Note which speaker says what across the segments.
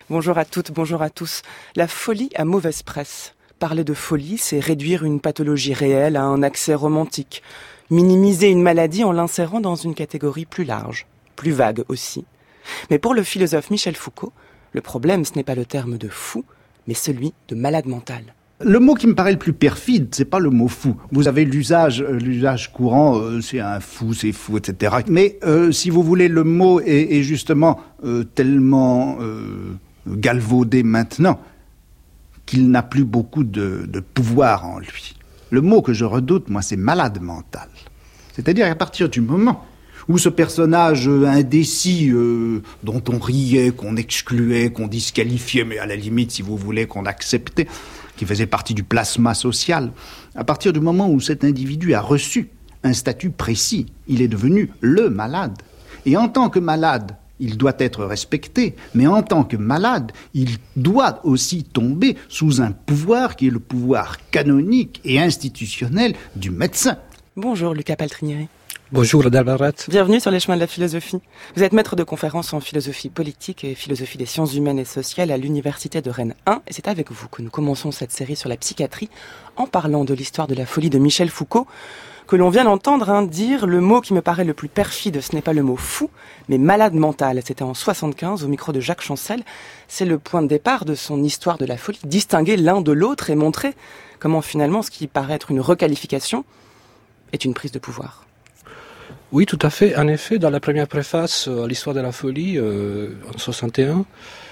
Speaker 1: Bonjour à toutes, bonjour à tous. La folie a mauvaise presse. Parler de folie, c'est réduire une pathologie réelle à un accès romantique. Minimiser une maladie en l'insérant dans une catégorie plus large, plus vague aussi. Mais pour le philosophe Michel Foucault, le problème, ce n'est pas le terme de fou, mais celui de malade mental.
Speaker 2: Le mot qui me paraît le plus perfide, c'est pas le mot fou. Vous avez l'usage courant, c'est un fou, c'est fou, etc. Mais si vous voulez, le mot est justement tellement galvaudé maintenant qu'il n'a plus beaucoup de pouvoir en lui. Le mot que je redoute, moi, c'est malade mental. C'est-à-dire qu'à partir du moment où ce personnage indécis dont on riait, qu'on excluait, qu'on disqualifiait, mais à la limite, si vous voulez, qu'on acceptait, qui faisait partie du plasma social, à partir du moment où cet individu a reçu un statut précis, il est devenu le malade. Et en tant que malade, il doit être respecté, mais en tant que malade, il doit aussi tomber sous un pouvoir qui est le pouvoir canonique et institutionnel du médecin.
Speaker 1: Bonjour Lucas Paltrinieri.
Speaker 3: Bonjour Adèle Barrette.
Speaker 1: Bienvenue sur les chemins de la philosophie. Vous êtes maître de conférences en philosophie politique et philosophie des sciences humaines et sociales à l'université de Rennes 1. Et c'est avec vous que nous commençons cette série sur la psychiatrie en parlant de l'histoire de la folie de Michel Foucault, que l'on vient d'entendre dire le mot qui me paraît le plus perfide, ce n'est pas le mot fou, mais malade mental. C'était en 75 au micro de Jacques Chancel. C'est le point de départ de son histoire de la folie, distinguer l'un de l'autre et montrer comment finalement ce qui paraît être une requalification est une prise de pouvoir.
Speaker 3: Oui, tout à fait. En effet, dans la première préface à l'histoire de la folie, en 61,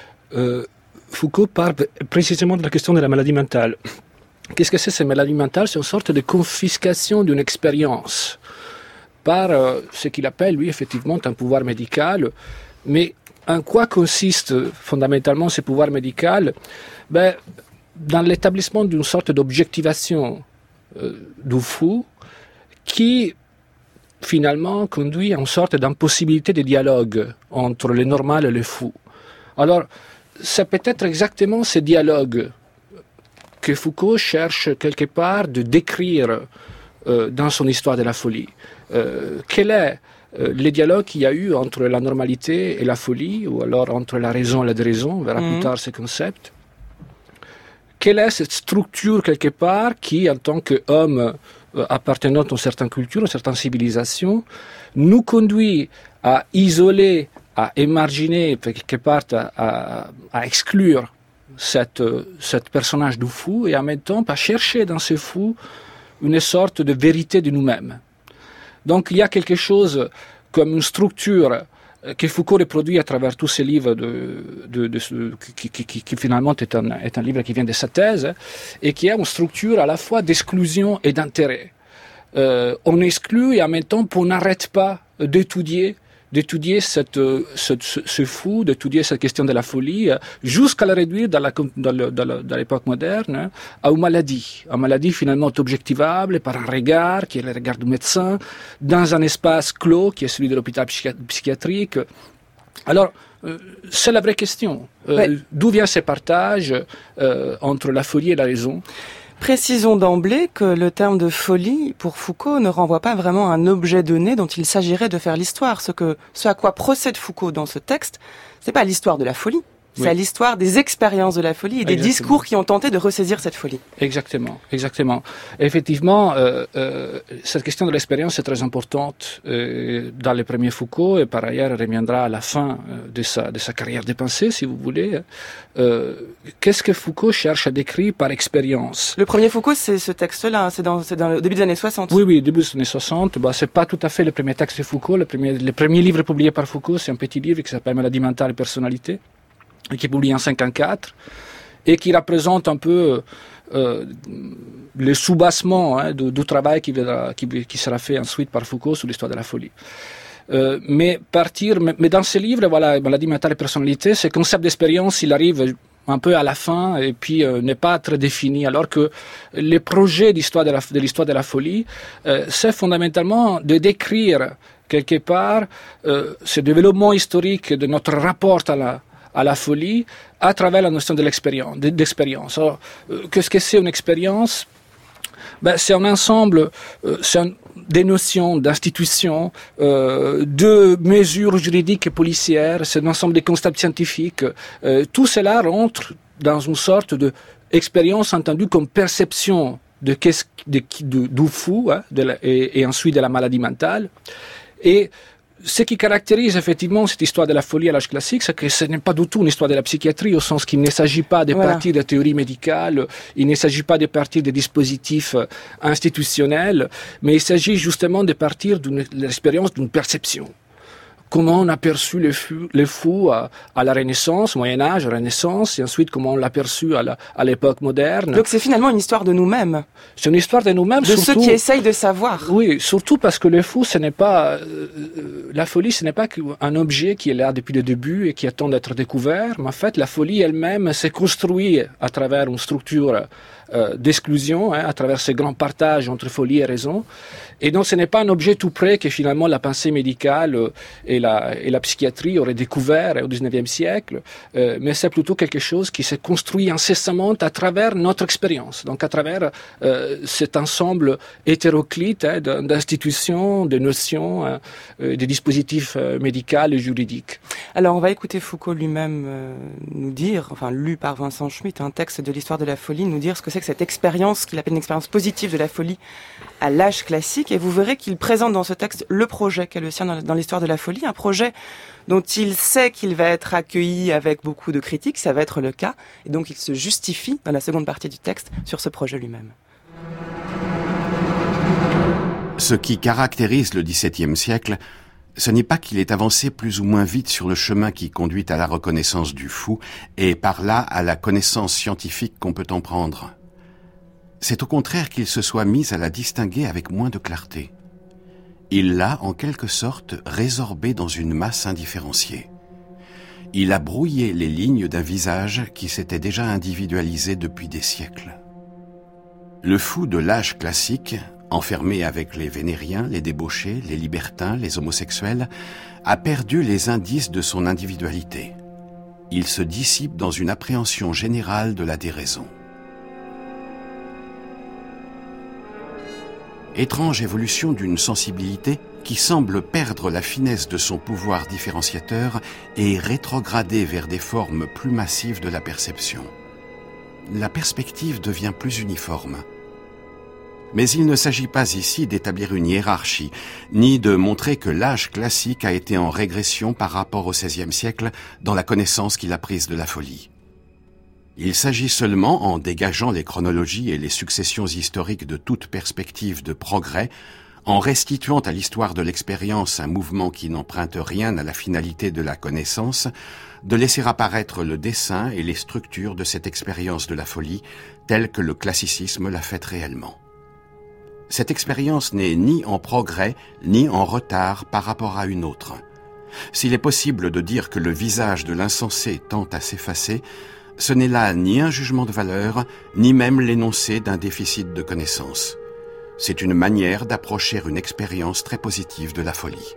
Speaker 3: Foucault parle précisément de la question de la maladie mentale. Qu'est-ce que c'est cette maladie mentale ? C'est une sorte de confiscation d'une expérience par ce qu'il appelle, lui, effectivement, un pouvoir médical. Mais en quoi consiste fondamentalement ce pouvoir médical ? Dans l'établissement d'une sorte d'objectivation du fou qui finalement conduit à une sorte d'impossibilité de dialogue entre le normal et le fou. Alors, c'est peut-être exactement ce dialogue que Foucault cherche quelque part de décrire dans son histoire de la folie. Quel est le dialogue qu'il y a eu entre la normalité et la folie, ou alors entre la raison et la déraison, on verra plus tard ce concept. Quelle est cette structure quelque part qui, en tant qu'homme appartenant à une certaine culture, à une certaine civilisation, nous conduit à isoler, à émarginer, quelque part à exclure cette personnage du fou et en même temps à chercher dans ce fou une sorte de vérité de nous-mêmes. Donc il y a quelque chose comme une structure que Foucault reproduit à travers tous ses livres qui finalement est un livre qui vient de sa thèse et qui est une structure à la fois d'exclusion et d'intérêt. On exclut et en même temps on n'arrête pas d'étudier ce fou, d'étudier cette question de la folie, jusqu'à la réduire dans l'époque moderne à une maladie finalement objectivable par un regard qui est le regard du médecin, dans un espace clos qui est celui de l'hôpital psychiatrique. Alors, c'est la vraie question. D'où vient ce partage entre la folie et la raison ?
Speaker 1: Précisons d'emblée que le terme de folie, pour Foucault, ne renvoie pas vraiment à un objet donné dont il s'agirait de faire l'histoire. Ce à quoi procède Foucault dans ce texte, c'est pas l'histoire de la folie. C'est à l'histoire des expériences de la folie et des discours qui ont tenté de ressaisir cette folie.
Speaker 3: Exactement. Effectivement, cette question de l'expérience est très importante dans le premier Foucault et par ailleurs reviendra à la fin de sa carrière de pensée, si vous voulez. Qu'est-ce que Foucault cherche à décrire par expérience ?
Speaker 1: Le premier Foucault, c'est ce texte-là, c'est dans le début des années 60.
Speaker 3: Oui, début des années 60. C'est pas tout à fait le premier texte de Foucault. Le premier livre publié par Foucault, c'est un petit livre qui s'appelle Maladie mentale et personnalité, qui est publié en 1954 et qui représente un peu le soubassement du travail qui sera fait ensuite par Foucault sur l'histoire de la folie. Mais dans ce livre, voilà, Maladie mentale et personnalité, ce concept d'expérience, il arrive un peu à la fin et puis n'est pas très défini, alors que le projet de l'histoire de la folie, c'est fondamentalement de décrire quelque part ce développement historique de notre rapport à la folie à travers la notion de d'expérience. Alors, qu'est-ce que c'est une expérience ? C'est un ensemble, des notions, d'institutions, de mesures juridiques et policières, c'est un ensemble de constats scientifiques. Tout cela rentre dans une sorte d'expérience entendue comme perception du fou, et ensuite de la maladie mentale. Et ce qui caractérise effectivement cette histoire de la folie à l'âge classique, c'est que ce n'est pas du tout une histoire de la psychiatrie, au sens qu'il ne s'agit pas de partir de théories médicales, il ne s'agit pas de partir des dispositifs institutionnels, mais il s'agit justement de partir de l'expérience d'une perception. Comment on a perçu les fous à la Renaissance, Moyen-Âge, Renaissance, et ensuite comment on l'a perçu à l'époque moderne.
Speaker 1: Donc c'est finalement une histoire de nous-mêmes.
Speaker 3: C'est une histoire de nous-mêmes.
Speaker 1: De ceux qui essayent de savoir.
Speaker 3: Oui, surtout parce que le fou, ce n'est pas... la folie, ce n'est pas un objet qui est là depuis le début et qui attend d'être découvert, mais en fait, la folie elle-même s'est construite à travers une structure d'exclusion, à travers ces grands partages entre folie et raison. Et donc ce n'est pas un objet tout près que finalement la pensée médicale et la psychiatrie auraient découvert au XIXe siècle, mais c'est plutôt quelque chose qui s'est construit incessamment à travers notre expérience, donc à travers cet ensemble hétéroclite d'institutions, de notions, de dispositifs médicaux et juridiques.
Speaker 1: Alors on va écouter Foucault lui-même nous dire, enfin lu par Vincent Schmitt, un texte de l'histoire de la folie, nous dire ce que c'est que cette expérience qu'il appelle une expérience positive de la folie à l'âge classique, et vous verrez qu'il présente dans ce texte le projet qu'est le sien dans l'histoire de la folie, un projet dont il sait qu'il va être accueilli avec beaucoup de critiques, ça va être le cas, et donc il se justifie dans la seconde partie du texte sur ce projet lui-même.
Speaker 4: Ce qui caractérise le XVIIe siècle, ce n'est pas qu'il ait avancé plus ou moins vite sur le chemin qui conduit à la reconnaissance du fou, et par là à la connaissance scientifique qu'on peut en prendre. C'est au contraire qu'il se soit mis à la distinguer avec moins de clarté. Il l'a, en quelque sorte, résorbée dans une masse indifférenciée. Il a brouillé les lignes d'un visage qui s'était déjà individualisé depuis des siècles. Le fou de l'âge classique, enfermé avec les vénériens, les débauchés, les libertins, les homosexuels, a perdu les indices de son individualité. Il se dissipe dans une appréhension générale de la déraison. Étrange évolution d'une sensibilité qui semble perdre la finesse de son pouvoir différenciateur et rétrograder vers des formes plus massives de la perception. La perspective devient plus uniforme. Mais il ne s'agit pas ici d'établir une hiérarchie, ni de montrer que l'âge classique a été en régression par rapport au XVIe siècle dans la connaissance qu'il a prise de la folie. Il s'agit seulement, en dégageant les chronologies et les successions historiques de toute perspective de progrès, en restituant à l'histoire de l'expérience un mouvement qui n'emprunte rien à la finalité de la connaissance, de laisser apparaître le dessin et les structures de cette expérience de la folie telle que le classicisme l'a faite réellement. Cette expérience n'est ni en progrès, ni en retard par rapport à une autre. S'il est possible de dire que le visage de l'insensé tend à s'effacer, ce n'est là ni un jugement de valeur, ni même l'énoncé d'un déficit de connaissance. C'est une manière d'approcher une expérience très positive de la folie.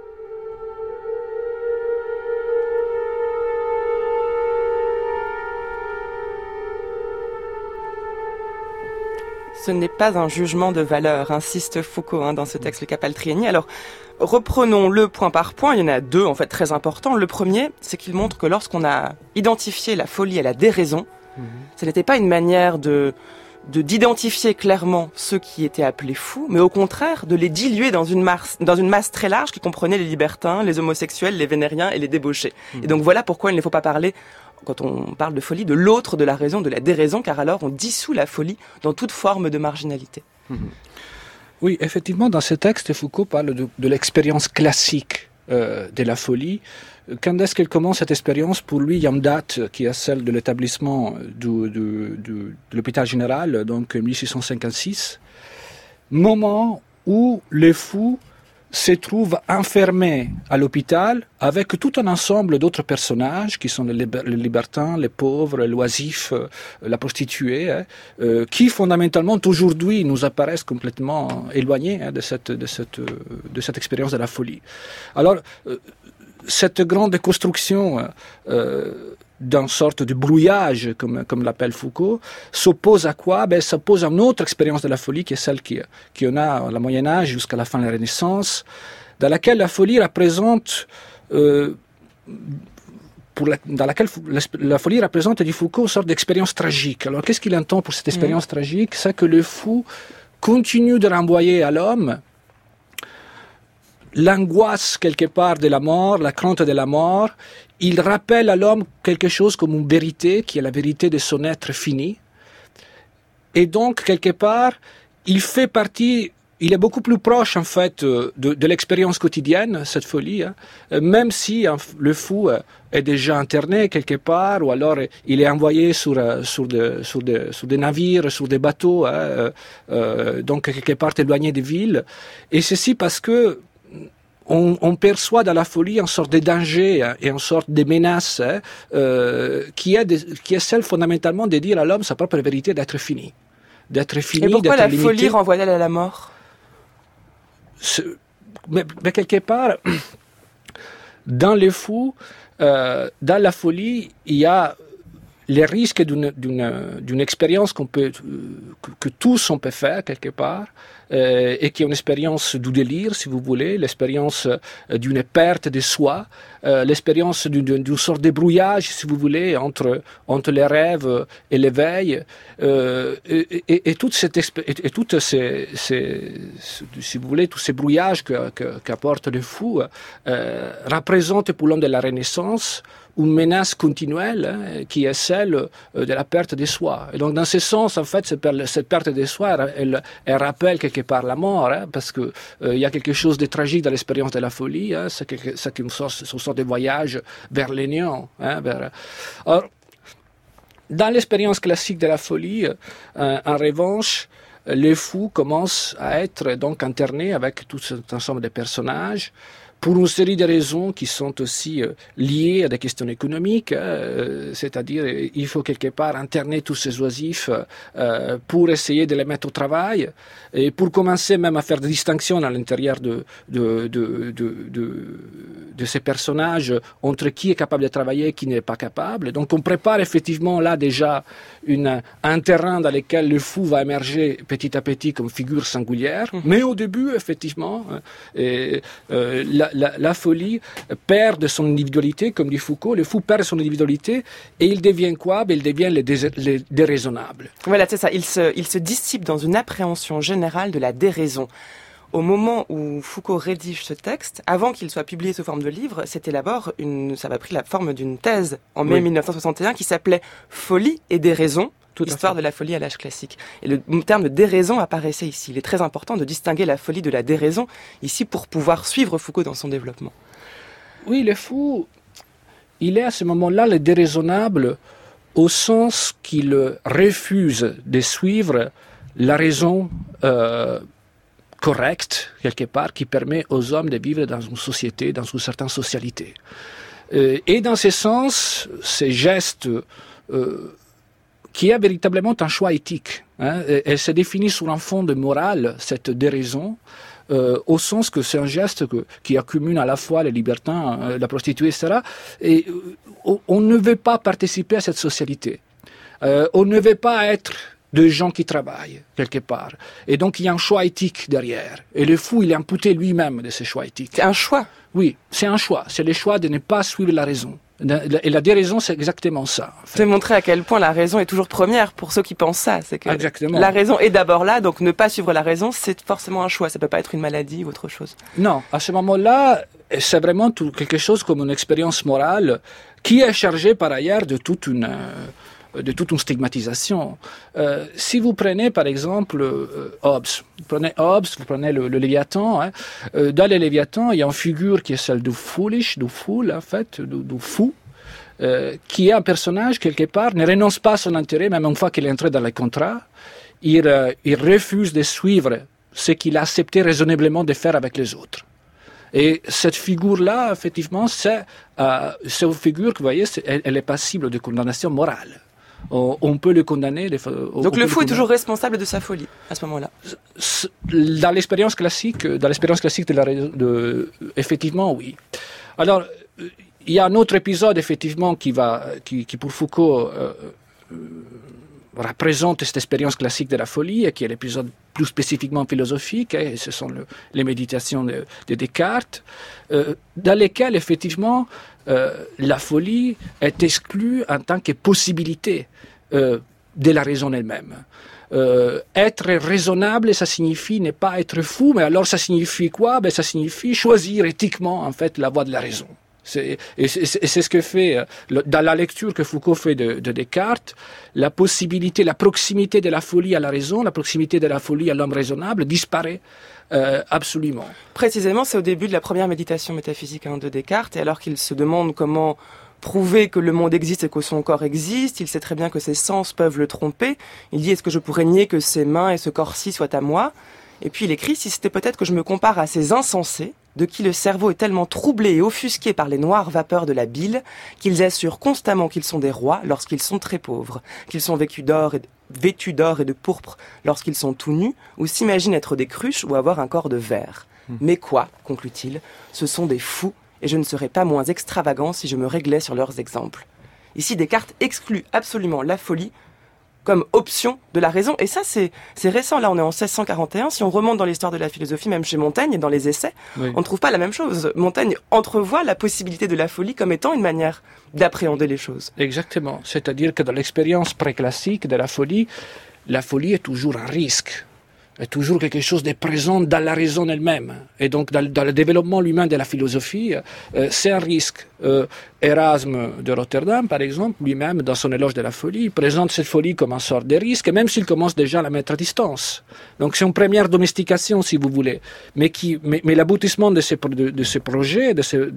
Speaker 1: Ce n'est pas un jugement de valeur, insiste Foucault dans ce texte, le Capaltrieni. Alors, reprenons-le point par point. Il y en a deux, en fait, très importants. Le premier, c'est qu'il montre que lorsqu'on a identifié la folie à la déraison, ce n'était pas une manière d'identifier clairement ceux qui étaient appelés fous, mais au contraire de les diluer dans une masse très large qui comprenait les libertins, les homosexuels, les vénériens et les débauchés. Et donc voilà pourquoi il ne faut pas parler, quand on parle de folie, de l'autre, de la raison, de la déraison, car alors on dissout la folie dans toute forme de marginalité.
Speaker 3: Oui, effectivement, dans ce texte, Foucault parle de l'expérience classique de la folie. Quand est-ce qu'elle commence cette expérience? Pour lui, il y a une date qui est celle de l'établissement de l'hôpital général, donc 1656, moment où les fous se trouvent enfermés à l'hôpital avec tout un ensemble d'autres personnages qui sont les libertins, les pauvres, les oisifs, la prostituée, qui fondamentalement aujourd'hui nous apparaissent complètement éloignés de cette expérience de la folie. Alors, cette grande construction d'une sorte de brouillage, comme l'appelle Foucault, s'oppose à quoi? S'oppose à une autre expérience de la folie qui est celle qu'on a au Moyen-Âge jusqu'à la fin de la Renaissance, dans laquelle la folie représente, dans laquelle la folie représente, dit Foucault, une sorte d'expérience tragique. Alors, qu'est-ce qu'il entend pour cette expérience tragique? C'est que le fou continue de renvoyer à l'homme l'angoisse quelque part de la mort, la crainte de la mort. Il rappelle à l'homme quelque chose comme une vérité, qui est la vérité de son être fini. Et donc, quelque part, il fait partie, il est beaucoup plus proche, en fait, de l'expérience quotidienne, cette folie, hein, même si le fou est déjà interné quelque part, ou alors il est envoyé sur des navires, sur des bateaux, hein, donc quelque part éloigné des villes. Et ceci parce que on perçoit dans la folie une sorte de danger, hein, et une sorte de menace, hein, qui est celle fondamentalement de dire à l'homme sa propre vérité d'être fini. D'être fini,
Speaker 1: et pourquoi
Speaker 3: d'être
Speaker 1: la
Speaker 3: limité.
Speaker 1: folie renvoie-t-elle à la mort?
Speaker 3: Mais quelque part, dans les fous, dans la folie, il y a les risques d'une expérience que tous on peut faire quelque part, et qui est une expérience du délire, si vous voulez, l'expérience d'une perte de soi, l'expérience d'une sorte de brouillage, si vous voulez, entre les rêves et l'éveil, et toutes ces, si vous voulez, tous ces brouillages qu'apporte le fou, représentent pour l'homme de la Renaissance une menace continuelle, hein, qui est celle de la perte de soi. Et donc, dans ce sens, en fait, cette perte de soi, elle rappelle quelque part la mort, hein, parce que il y a quelque chose de tragique dans l'expérience de la folie, hein, c'est une sorte de voyage vers l'union. Hein, Alors, dans l'expérience classique de la folie, en revanche, le fou commence à être donc interné avec tout cet ensemble de personnages, pour une série de raisons qui sont aussi liées à des questions économiques, c'est-à-dire il faut quelque part interner tous ces oisifs pour essayer de les mettre au travail, et pour commencer même à faire des distinctions à l'intérieur de ces personnages entre qui est capable de travailler et qui n'est pas capable. Donc on prépare effectivement là déjà un terrain dans lequel le fou va émerger petit à petit comme figure singulière, mais au début effectivement la folie perd de son individualité, comme dit Foucault. Le fou perd son individualité et il devient quoi? Il devient le déraisonnable.
Speaker 1: Voilà, c'est ça. Il se dissipe dans une appréhension générale de la déraison. Au moment où Foucault rédige ce texte, avant qu'il soit publié sous forme de livre, c'était d'abord ça avait pris la forme d'une thèse en mai 1961 qui s'appelait Folie et déraison. L'histoire de la folie à l'âge classique. Et le terme de déraison apparaissait ici. Il est très important de distinguer la folie de la déraison ici pour pouvoir suivre Foucault dans son développement.
Speaker 3: Oui, le fou, il est à ce moment-là le déraisonnable au sens qu'il refuse de suivre la raison correcte, quelque part, qui permet aux hommes de vivre dans une société, dans une certaine socialité. Et dans ce sens, ces gestes qui est véritablement un choix éthique. Hein, elle se définit sur un fond de morale, cette déraison, au sens que c'est un geste qui accumule à la fois les libertins, la prostituée, etc. Et on ne veut pas participer à cette socialité. On ne veut pas être de gens qui travaillent, quelque part. Et donc, il y a un choix éthique derrière. Et le fou, il est imputé lui-même de ce choix éthique.
Speaker 1: C'est un choix?
Speaker 3: Oui, c'est un choix. C'est le choix de ne pas suivre la raison. Et la déraison, c'est exactement ça. En fait.
Speaker 1: C'est montrer à quel point la raison est toujours première pour ceux qui pensent ça. C'est que
Speaker 3: exactement.
Speaker 1: La raison est d'abord là, donc ne pas suivre la raison, c'est forcément un choix. Ça peut pas être une maladie ou autre chose.
Speaker 3: Non, à ce moment-là, c'est vraiment quelque chose comme une expérience morale qui est chargée par ailleurs de toute une stigmatisation. Si vous prenez par exemple Hobbes, vous prenez le Léviathan, hein, dans le Léviathan, il y a une figure qui est celle du foolish, du fool en fait, du fou, qui est un personnage quelque part, ne renonce pas à son intérêt, même une fois qu'il est entré dans les contrats, il refuse de suivre ce qu'il a accepté raisonnablement de faire avec les autres. Et cette figure-là, effectivement, c'est une figure que vous voyez, elle est passible de condamnation morale. On peut le condamner.
Speaker 1: Donc le fou est toujours responsable de sa folie à ce moment-là.
Speaker 3: Dans l'expérience classique, effectivement, oui. Alors, il y a un autre épisode, effectivement, qui pour Foucault représente cette expérience classique de la folie, et qui est l'épisode plus spécifiquement philosophique, et ce sont les méditations de Descartes, dans lesquelles, effectivement, la folie est exclue en tant que possibilité de la raison elle-même. Être raisonnable, ça signifie ne pas être fou, mais alors ça signifie quoi? Ça signifie choisir éthiquement, en fait, la voie de la raison. C'est ce que fait, dans la lecture que Foucault fait de Descartes, la possibilité, la proximité de la folie à la raison, la proximité de la folie à l'homme raisonnable disparaît absolument.
Speaker 1: Précisément, c'est au début de la première méditation métaphysique de Descartes, et alors qu'il se demande comment prouver que le monde existe et que son corps existe, il sait très bien que ses sens peuvent le tromper. Il dit, est-ce que je pourrais nier que ces mains et ce corps-ci soient à moi? Et puis il écrit, si c'était peut-être que je me compare à ces insensés, de qui le cerveau est tellement troublé et offusqué par les noires vapeurs de la bile, qu'ils assurent constamment qu'ils sont des rois lorsqu'ils sont très pauvres, qu'ils sont vêtus d'or et de pourpre lorsqu'ils sont tout nus, ou s'imaginent être des cruches ou avoir un corps de verre. Mais quoi, conclut-il, ce sont des fous, et je ne serais pas moins extravagant si je me réglais sur leurs exemples. Ici, Descartes exclut absolument la folie comme option de la raison. Et ça, c'est récent. Là, on est en 1641. Si on remonte dans l'histoire de la philosophie, même chez Montaigne et dans les essais, on ne trouve pas la même chose. Montaigne entrevoit la possibilité de la folie comme étant une manière d'appréhender les choses.
Speaker 3: Exactement. C'est-à-dire que dans l'expérience préclassique de la folie est toujours un risque. Est toujours quelque chose de présent dans la raison elle-même. Et donc, dans le développement lui-même de la philosophie, c'est un risque. Erasme de Rotterdam, par exemple, lui-même, dans son éloge de la folie, présente cette folie comme une sorte de risque, même s'il commence déjà à la mettre à distance. Donc, c'est une première domestication, si vous voulez. Mais l'aboutissement de ces projets, de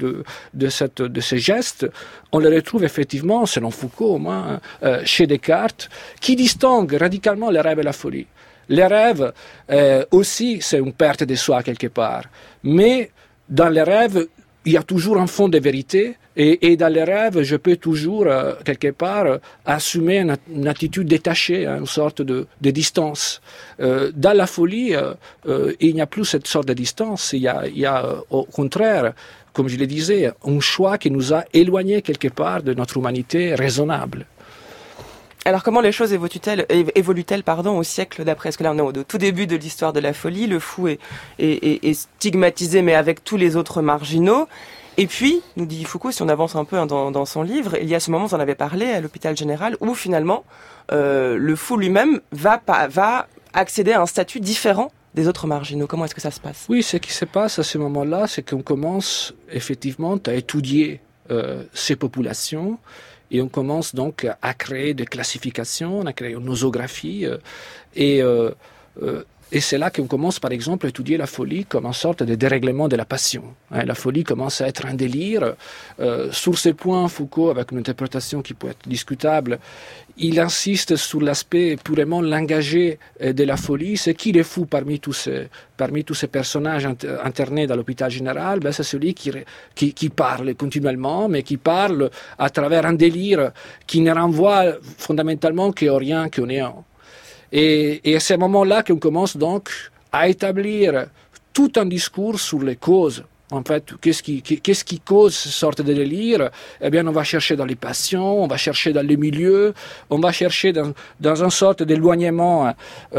Speaker 3: ces gestes, on les retrouve effectivement, selon Foucault au moins, chez Descartes, qui distingue radicalement le rêve et la folie. Les rêves, aussi, c'est une perte de soi quelque part. Mais dans les rêves, il y a toujours un fond de vérité. Et dans les rêves, je peux toujours, quelque part, assumer une attitude détachée, une sorte de distance. Dans la folie, il n'y a plus cette sorte de distance. Il y a au contraire, comme je le disais, un choix qui nous a éloignés quelque part de notre humanité raisonnable.
Speaker 1: Alors comment les choses évoluent-elles au siècle d'après? Parce que là on est au tout début de l'histoire de la folie, le fou est stigmatisé mais avec tous les autres marginaux. Et puis, nous dit Foucault, si on avance un peu dans son livre, il y a ce moment, vous en avez parlé, à l'hôpital général, où finalement le fou lui-même va accéder à un statut différent des autres marginaux. Comment est-ce que ça se passe?
Speaker 3: Oui, ce qui se passe à ce moment-là, c'est qu'on commence effectivement à étudier ces populations. Et on commence donc à créer des classifications, à créer une nosographie. Et c'est là qu'on commence, par exemple, à étudier la folie comme une sorte de dérèglement de la passion. La folie commence à être un délire. Sur ce point, Foucault, avec une interprétation qui peut être discutable, il insiste sur l'aspect purement langagier de la folie. C'est qui est fou parmi tous ces personnages internés dans l'hôpital général? C'est celui qui parle continuellement, mais qui parle à travers un délire qui ne renvoie fondamentalement qu'au rien, qu'au néant. Et à ce moment-là qu'on commence donc à établir tout un discours sur les causes. En fait, qu'est-ce qui cause cette sorte de délire? Eh bien, on va chercher dans les passions, on va chercher dans les milieux, on va chercher dans une sorte d'éloignement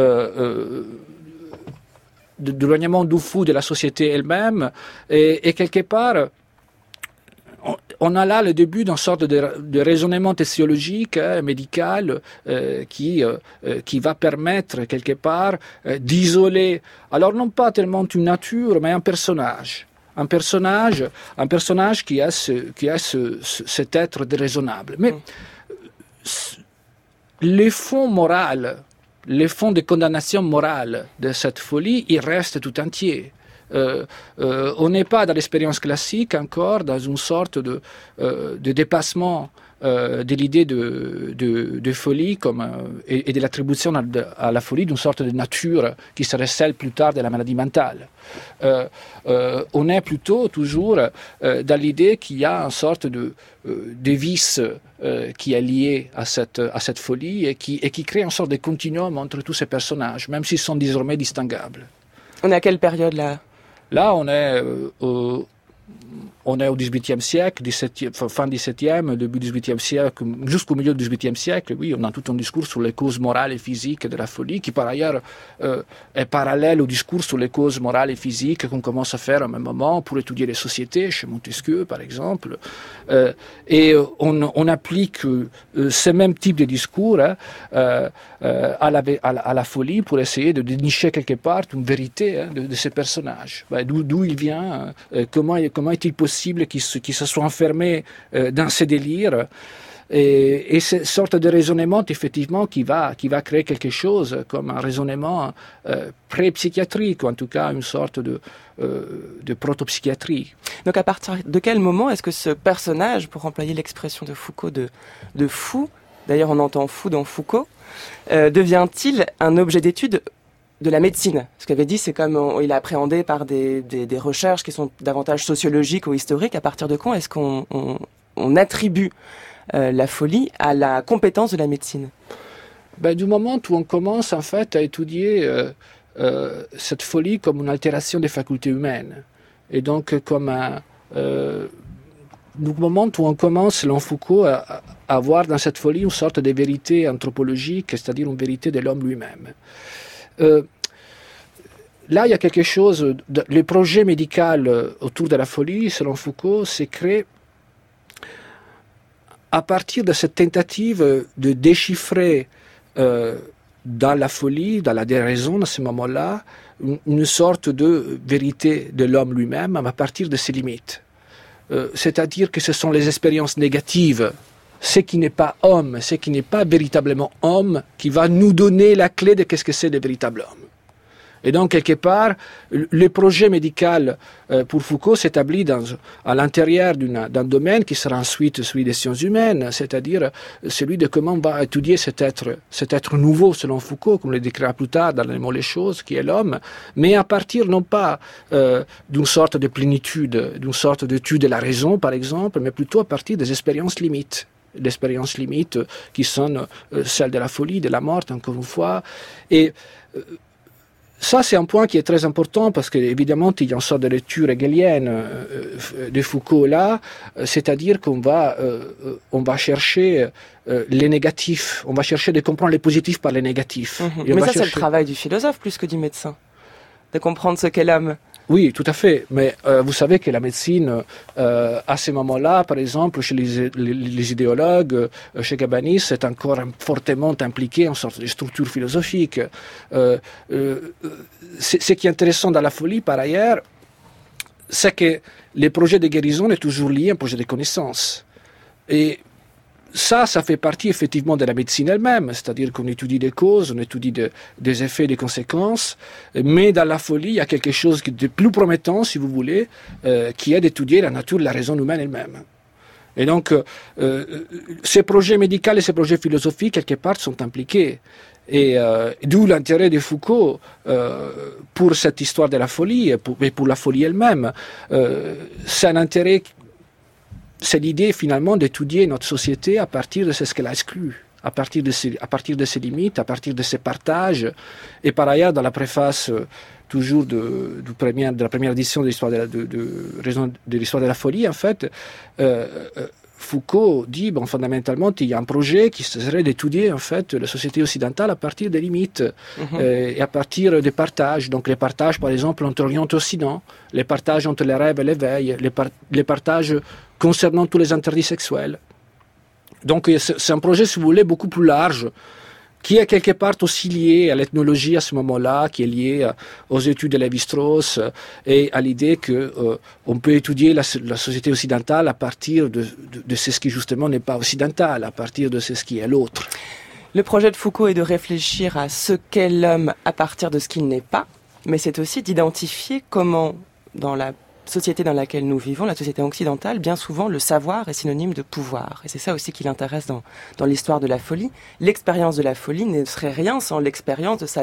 Speaker 3: du fou de la société elle-même. Et quelque part, on a là le début d'une sorte de raisonnement théologique, médical, qui va permettre quelque part d'isoler, alors non pas tellement une nature, mais un personnage qui a cet être déraisonnable. Mais les fonds moraux, les fonds de condamnation morale de cette folie, ils restent tout entiers. On n'est pas dans l'expérience classique encore, dans une sorte de dépassement de l'idée de folie et de l'attribution à la folie d'une sorte de nature qui serait celle plus tard de la maladie mentale. On est plutôt toujours dans l'idée qu'il y a une sorte de vice qui est lié à cette folie et qui crée une sorte de continuum entre tous ces personnages, même s'ils sont désormais distinguables.
Speaker 1: On est à quelle période là?
Speaker 3: Là, on est on est au XVIIIe siècle, fin XVIIe, début XVIIIe siècle, jusqu'au milieu du XVIIIe siècle, oui, on a tout un discours sur les causes morales et physiques de la folie, qui par ailleurs est parallèle au discours sur les causes morales et physiques qu'on commence à faire au même moment pour étudier les sociétés, chez Montesquieu par exemple. Et on applique ce même type de discours à la folie pour essayer de dénicher quelque part une vérité de ces personnages. D'où il vient, comment est-il possible qu'il se soit enfermé dans ces délires, et cette sorte de raisonnement effectivement qui va créer quelque chose comme un raisonnement pré-psychiatrique, ou en tout cas une sorte de proto-psychiatrie.
Speaker 1: Donc à partir de quel moment est-ce que ce personnage, pour employer l'expression de Foucault de fou, d'ailleurs on entend fou dans Foucault, devient-il un objet d'étude de la médecine? Ce qu'avait dit, c'est comme il est appréhendé par des recherches qui sont davantage sociologiques ou historiques. À partir de quand est-ce qu'on attribue la folie à la compétence de la médecine?
Speaker 3: Du moment où on commence en fait à étudier cette folie comme une altération des facultés humaines, et donc comme du moment où on commence, selon Foucault, à avoir dans cette folie une sorte de vérité anthropologique, c'est-à-dire une vérité de l'homme lui-même. Là, il y a quelque chose, le projet médical autour de la folie, selon Foucault, s'est créé à partir de cette tentative de déchiffrer dans la folie, dans la déraison, à ce moment-là, une sorte de vérité de l'homme lui-même à partir de ses limites. C'est-à-dire que ce sont les expériences négatives, ce qui n'est pas homme, ce qui n'est pas véritablement homme, qui va nous donner la clé de qu'est-ce que c'est le véritable homme. Et donc, quelque part, le projet médical pour Foucault s'établit à l'intérieur d'un domaine qui sera ensuite celui des sciences humaines, c'est-à-dire celui de comment on va étudier cet être nouveau, selon Foucault, comme le décrira plus tard dans Les mots, les choses, qui est l'homme, mais à partir non pas d'une sorte de plénitude, d'une sorte d'étude de la raison, par exemple, mais plutôt à partir des expériences limites. D'expériences limites qui sont celles de la folie, de la mort, encore une fois. Et ça, c'est un point qui est très important parce qu'évidemment, il y a une sorte de lecture hegelienne de Foucault là, c'est-à-dire qu'on va chercher les négatifs, on va chercher de comprendre les positifs par les négatifs.
Speaker 1: Mais ça, c'est le travail du philosophe plus que du médecin, de comprendre ce qu'est l'homme.
Speaker 3: Oui, tout à fait. Mais vous savez que la médecine, à ce moment-là, par exemple, chez les idéologues, chez Cabanis, est encore fortement impliquée en sorte de structure philosophique. Ce qui est intéressant dans la folie, par ailleurs, c'est que les projets de guérison est toujours lié à un projet de connaissance. Et ça fait partie effectivement de la médecine elle-même, c'est-à-dire qu'on étudie des causes, on étudie des effets, des conséquences, mais dans la folie, il y a quelque chose de plus promettant, si vous voulez, qui est d'étudier la nature de la raison humaine elle-même. Et donc, ces projets médicaux et ces projets philosophiques, quelque part, sont impliqués. Et d'où l'intérêt de Foucault pour cette histoire de la folie et pour la folie elle-même. C'est un intérêt. C'est l'idée finalement d'étudier notre société à partir de ce qu'elle a exclu, à partir de ses limites, à partir de ses partages. Et par ailleurs, dans la préface toujours de la première édition de l'histoire de l'histoire de la folie, en fait, Foucault dit, fondamentalement, il y a un projet qui serait d'étudier en fait la société occidentale à partir des limites et à partir des partages. Donc les partages, par exemple, entre Orient et Occident, les partages entre les rêves et l'éveil, les partages concernant tous les interdits sexuels. Donc c'est un projet, si vous voulez, beaucoup plus large, qui est quelque part aussi lié à l'ethnologie à ce moment-là, qui est lié aux études de Lévi-Strauss et à l'idée qu'on peut étudier la société occidentale à partir de ce qui justement n'est pas occidental, à partir de ce qui est l'autre.
Speaker 1: Le projet de Foucault est de réfléchir à ce qu'est l'homme à partir de ce qu'il n'est pas, mais c'est aussi d'identifier comment, dans la société dans laquelle nous vivons, la société occidentale, bien souvent, le savoir est synonyme de pouvoir. Et c'est ça aussi qui l'intéresse dans l'histoire de la folie. L'expérience de la folie ne serait rien sans l'expérience de sa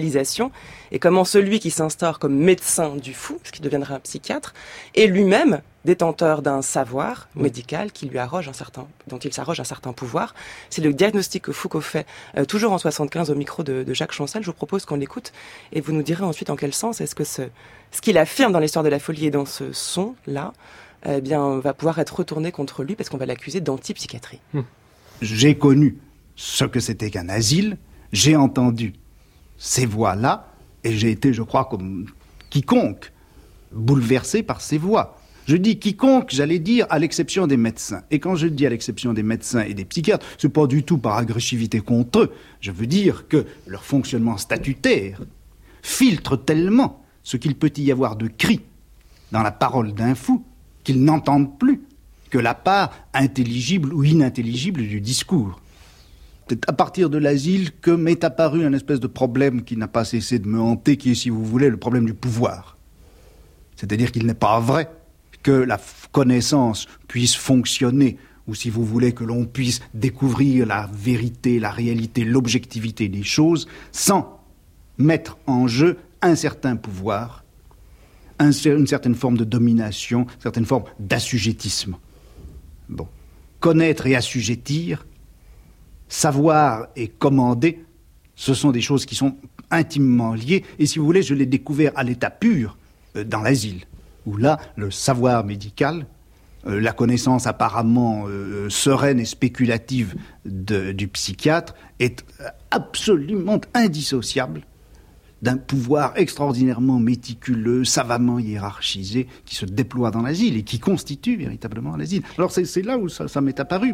Speaker 1: médicalisation et comment celui qui s'instaure comme médecin du fou, ce qui deviendra un psychiatre, est lui-même détenteur d'un savoir médical qui lui dont il s'arroge un certain pouvoir. C'est le diagnostic que Foucault fait toujours en 75 au micro de Jacques Chancel. Je vous propose qu'on l'écoute et vous nous direz ensuite en quel sens est-ce que ce qu'il affirme dans l'histoire de la folie et dans ce son-là va pouvoir être retourné contre lui parce qu'on va l'accuser d'antipsychiatrie.
Speaker 2: J'ai connu ce que c'était qu'un asile, j'ai entendu ces voix-là et j'ai été, je crois, comme quiconque, bouleversé par ces voix. Je dis quiconque, j'allais dire, à l'exception des médecins. Et quand je dis à l'exception des médecins et des psychiatres, c'est pas du tout par agressivité contre eux. Je veux dire que leur fonctionnement statutaire filtre tellement ce qu'il peut y avoir de cris dans la parole d'un fou qu'ils n'entendent plus que la part intelligible ou inintelligible du discours. C'est à partir de l'asile que m'est apparu un espèce de problème qui n'a pas cessé de me hanter, qui est, si vous voulez, le problème du pouvoir. C'est-à-dire qu'il n'est pas vrai que la connaissance puisse fonctionner, ou si vous voulez que l'on puisse découvrir la vérité, la réalité, l'objectivité des choses, sans mettre en jeu un certain pouvoir, une certaine forme de domination, une certaine forme d'assujettisme. Bon. Connaître et assujettir, savoir et commander, ce sont des choses qui sont intimement liées, et si vous voulez, je l'ai découvert à l'état pur dans l'asile, où là, le savoir médical, la connaissance apparemment sereine et spéculative du psychiatre est absolument indissociable d'un pouvoir extraordinairement méticuleux, savamment hiérarchisé, qui se déploie dans l'asile et qui constitue véritablement l'asile. Alors c'est là où ça m'est apparu.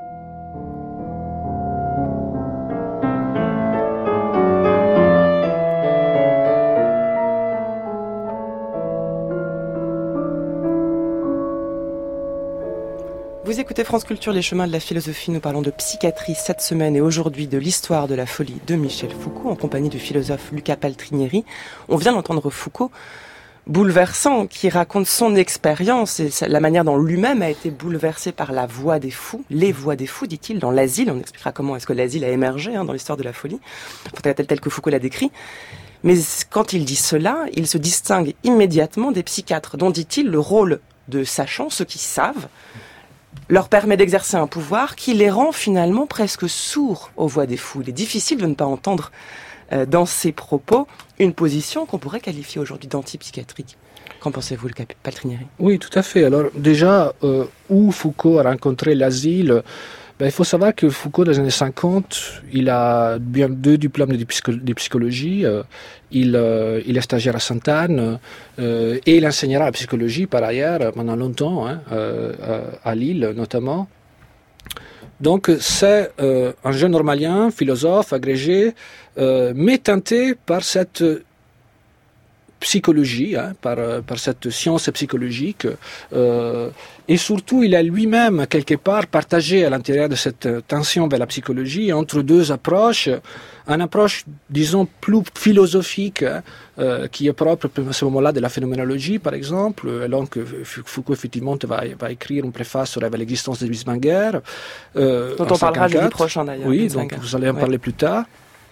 Speaker 1: Vous écoutez France Culture, les chemins de la philosophie. Nous parlons de psychiatrie cette semaine et aujourd'hui de l'histoire de la folie de Michel Foucault en compagnie du philosophe Luca Paltrinieri. On vient d'entendre Foucault, bouleversant, qui raconte son expérience et la manière dont lui-même a été bouleversé par la voix des fous, les voix des fous, dit-il, dans l'asile. On expliquera comment est-ce que l'asile a émergé dans l'histoire de la folie, tel que Foucault l'a décrit. Mais quand il dit cela, il se distingue immédiatement des psychiatres, dont, dit-il, le rôle de sachants, ceux qui savent, leur permet d'exercer un pouvoir qui les rend finalement presque sourds aux voix des fous. Il est difficile de ne pas entendre dans ses propos une position qu'on pourrait qualifier aujourd'hui d'antipsychiatrique. Qu'en pensez-vous, le Paltrinieri ?
Speaker 3: Oui, tout à fait. Alors déjà, où Foucault a rencontré l'asile, il faut savoir que Foucault, dans les années 50, il a bien 2 diplômes de psychologie. Il est stagiaire à Sainte-Anne et il enseignera la psychologie par ailleurs pendant longtemps, à Lille notamment. Donc c'est un jeune normalien, philosophe, agrégé, mais teinté par cette psychologie, par cette science psychologique, et surtout il a lui-même quelque part partagé à l'intérieur de cette tension vers la psychologie entre 2 approches, une approche disons plus philosophique qui est propre à ce moment-là de la phénoménologie par exemple, donc Foucault effectivement va écrire une préface sur l'existence de Wiesbanger,
Speaker 1: dont on parlera jeudi prochain d'ailleurs.
Speaker 3: Oui, donc vous allez en parler plus tard.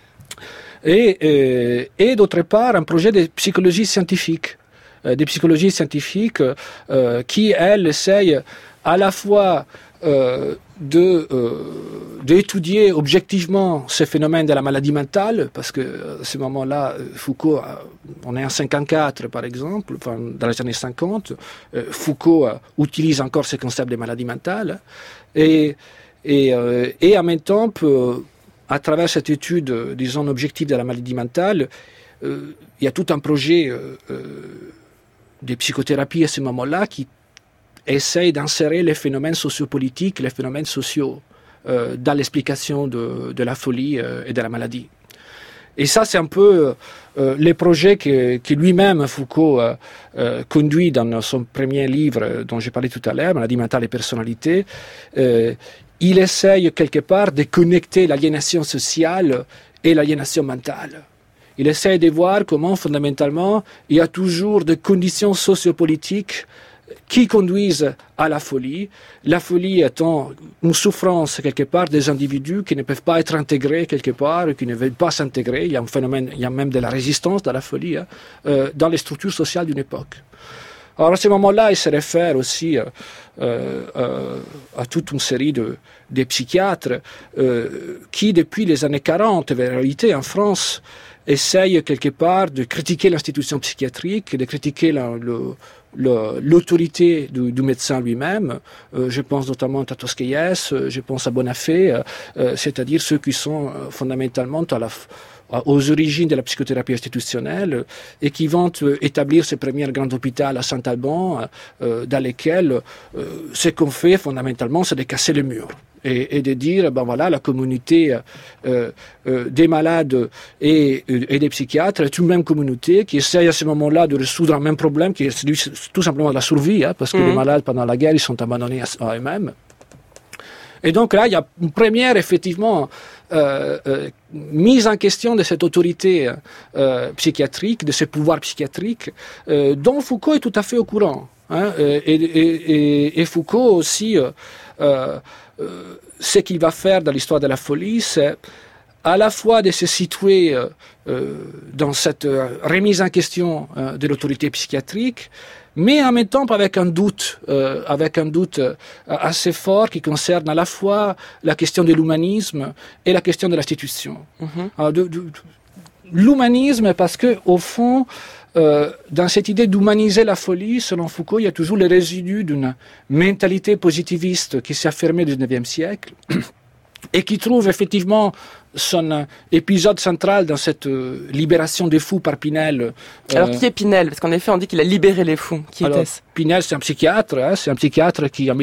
Speaker 3: Et d'autre part un projet de psychologie scientifique, qui elle essaye à la fois d'étudier objectivement ces phénomènes de la maladie mentale, parce que à ce moment-là Foucault, on est en 54 par exemple, dans les années 50, Foucault utilise encore ce concept de maladie mentale et en même temps à travers cette étude, disons, objective de la maladie mentale, il y a tout un projet de psychothérapie à ce moment-là qui essaye d'insérer les phénomènes sociopolitiques, les phénomènes sociaux dans l'explication de la folie et de la maladie. Et ça, c'est un peu les projets que lui-même, Foucault, conduit dans son premier livre dont j'ai parlé tout à l'heure, Maladie mentale et personnalité. Il essaye quelque part de connecter l'aliénation sociale et l'aliénation mentale. Il essaye de voir comment fondamentalement il y a toujours des conditions sociopolitiques qui conduisent à la folie étant une souffrance quelque part des individus qui ne peuvent pas être intégrés quelque part, qui ne veulent pas s'intégrer. Il y a un phénomène, il y a même de la résistance dans la folie, dans les structures sociales d'une époque. Alors à ce moment-là, il se réfère aussi à toute une série de psychiatres qui, depuis les années 40, en réalité en France, essayent quelque part de critiquer l'institution psychiatrique, de critiquer l'autorité du médecin lui-même. Je pense notamment à Tatosqueyes, je pense à Bonafé, c'est-à-dire ceux qui sont fondamentalement aux origines de la psychothérapie institutionnelle et qui vont établir ce premier grand hôpital à Saint-Alban dans lequel ce qu'on fait fondamentalement c'est de casser le mur et de dire ben voilà, la communauté des malades et des psychiatres est une même communauté qui essaye à ce moment-là de résoudre un même problème qui est tout simplement la survie, parce que les malades pendant la guerre ils sont abandonnés à eux-mêmes. Et donc là il y a une première effectivement mise en question de cette autorité psychiatrique, de ce pouvoir psychiatrique, dont Foucault est tout à fait au courant. Et Foucault aussi, ce qu'il va faire dans l'histoire de la folie, c'est à la fois de se situer dans cette remise en question de l'autorité psychiatrique, mais en même temps avec un doute assez fort qui concerne à la fois la question de l'humanisme et la question de l'institution. L'humanisme parce que au fond, dans cette idée d'humaniser la folie, selon Foucault, il y a toujours les résidus d'une mentalité positiviste qui s'est affirmée au XIXe siècle et qui trouve effectivement son épisode central dans cette libération des fous par Pinel.
Speaker 1: Alors qui est Pinel? Parce qu'en effet on dit qu'il a libéré les fous. Qui était-ce? Pinel
Speaker 3: c'est un psychiatre, qui en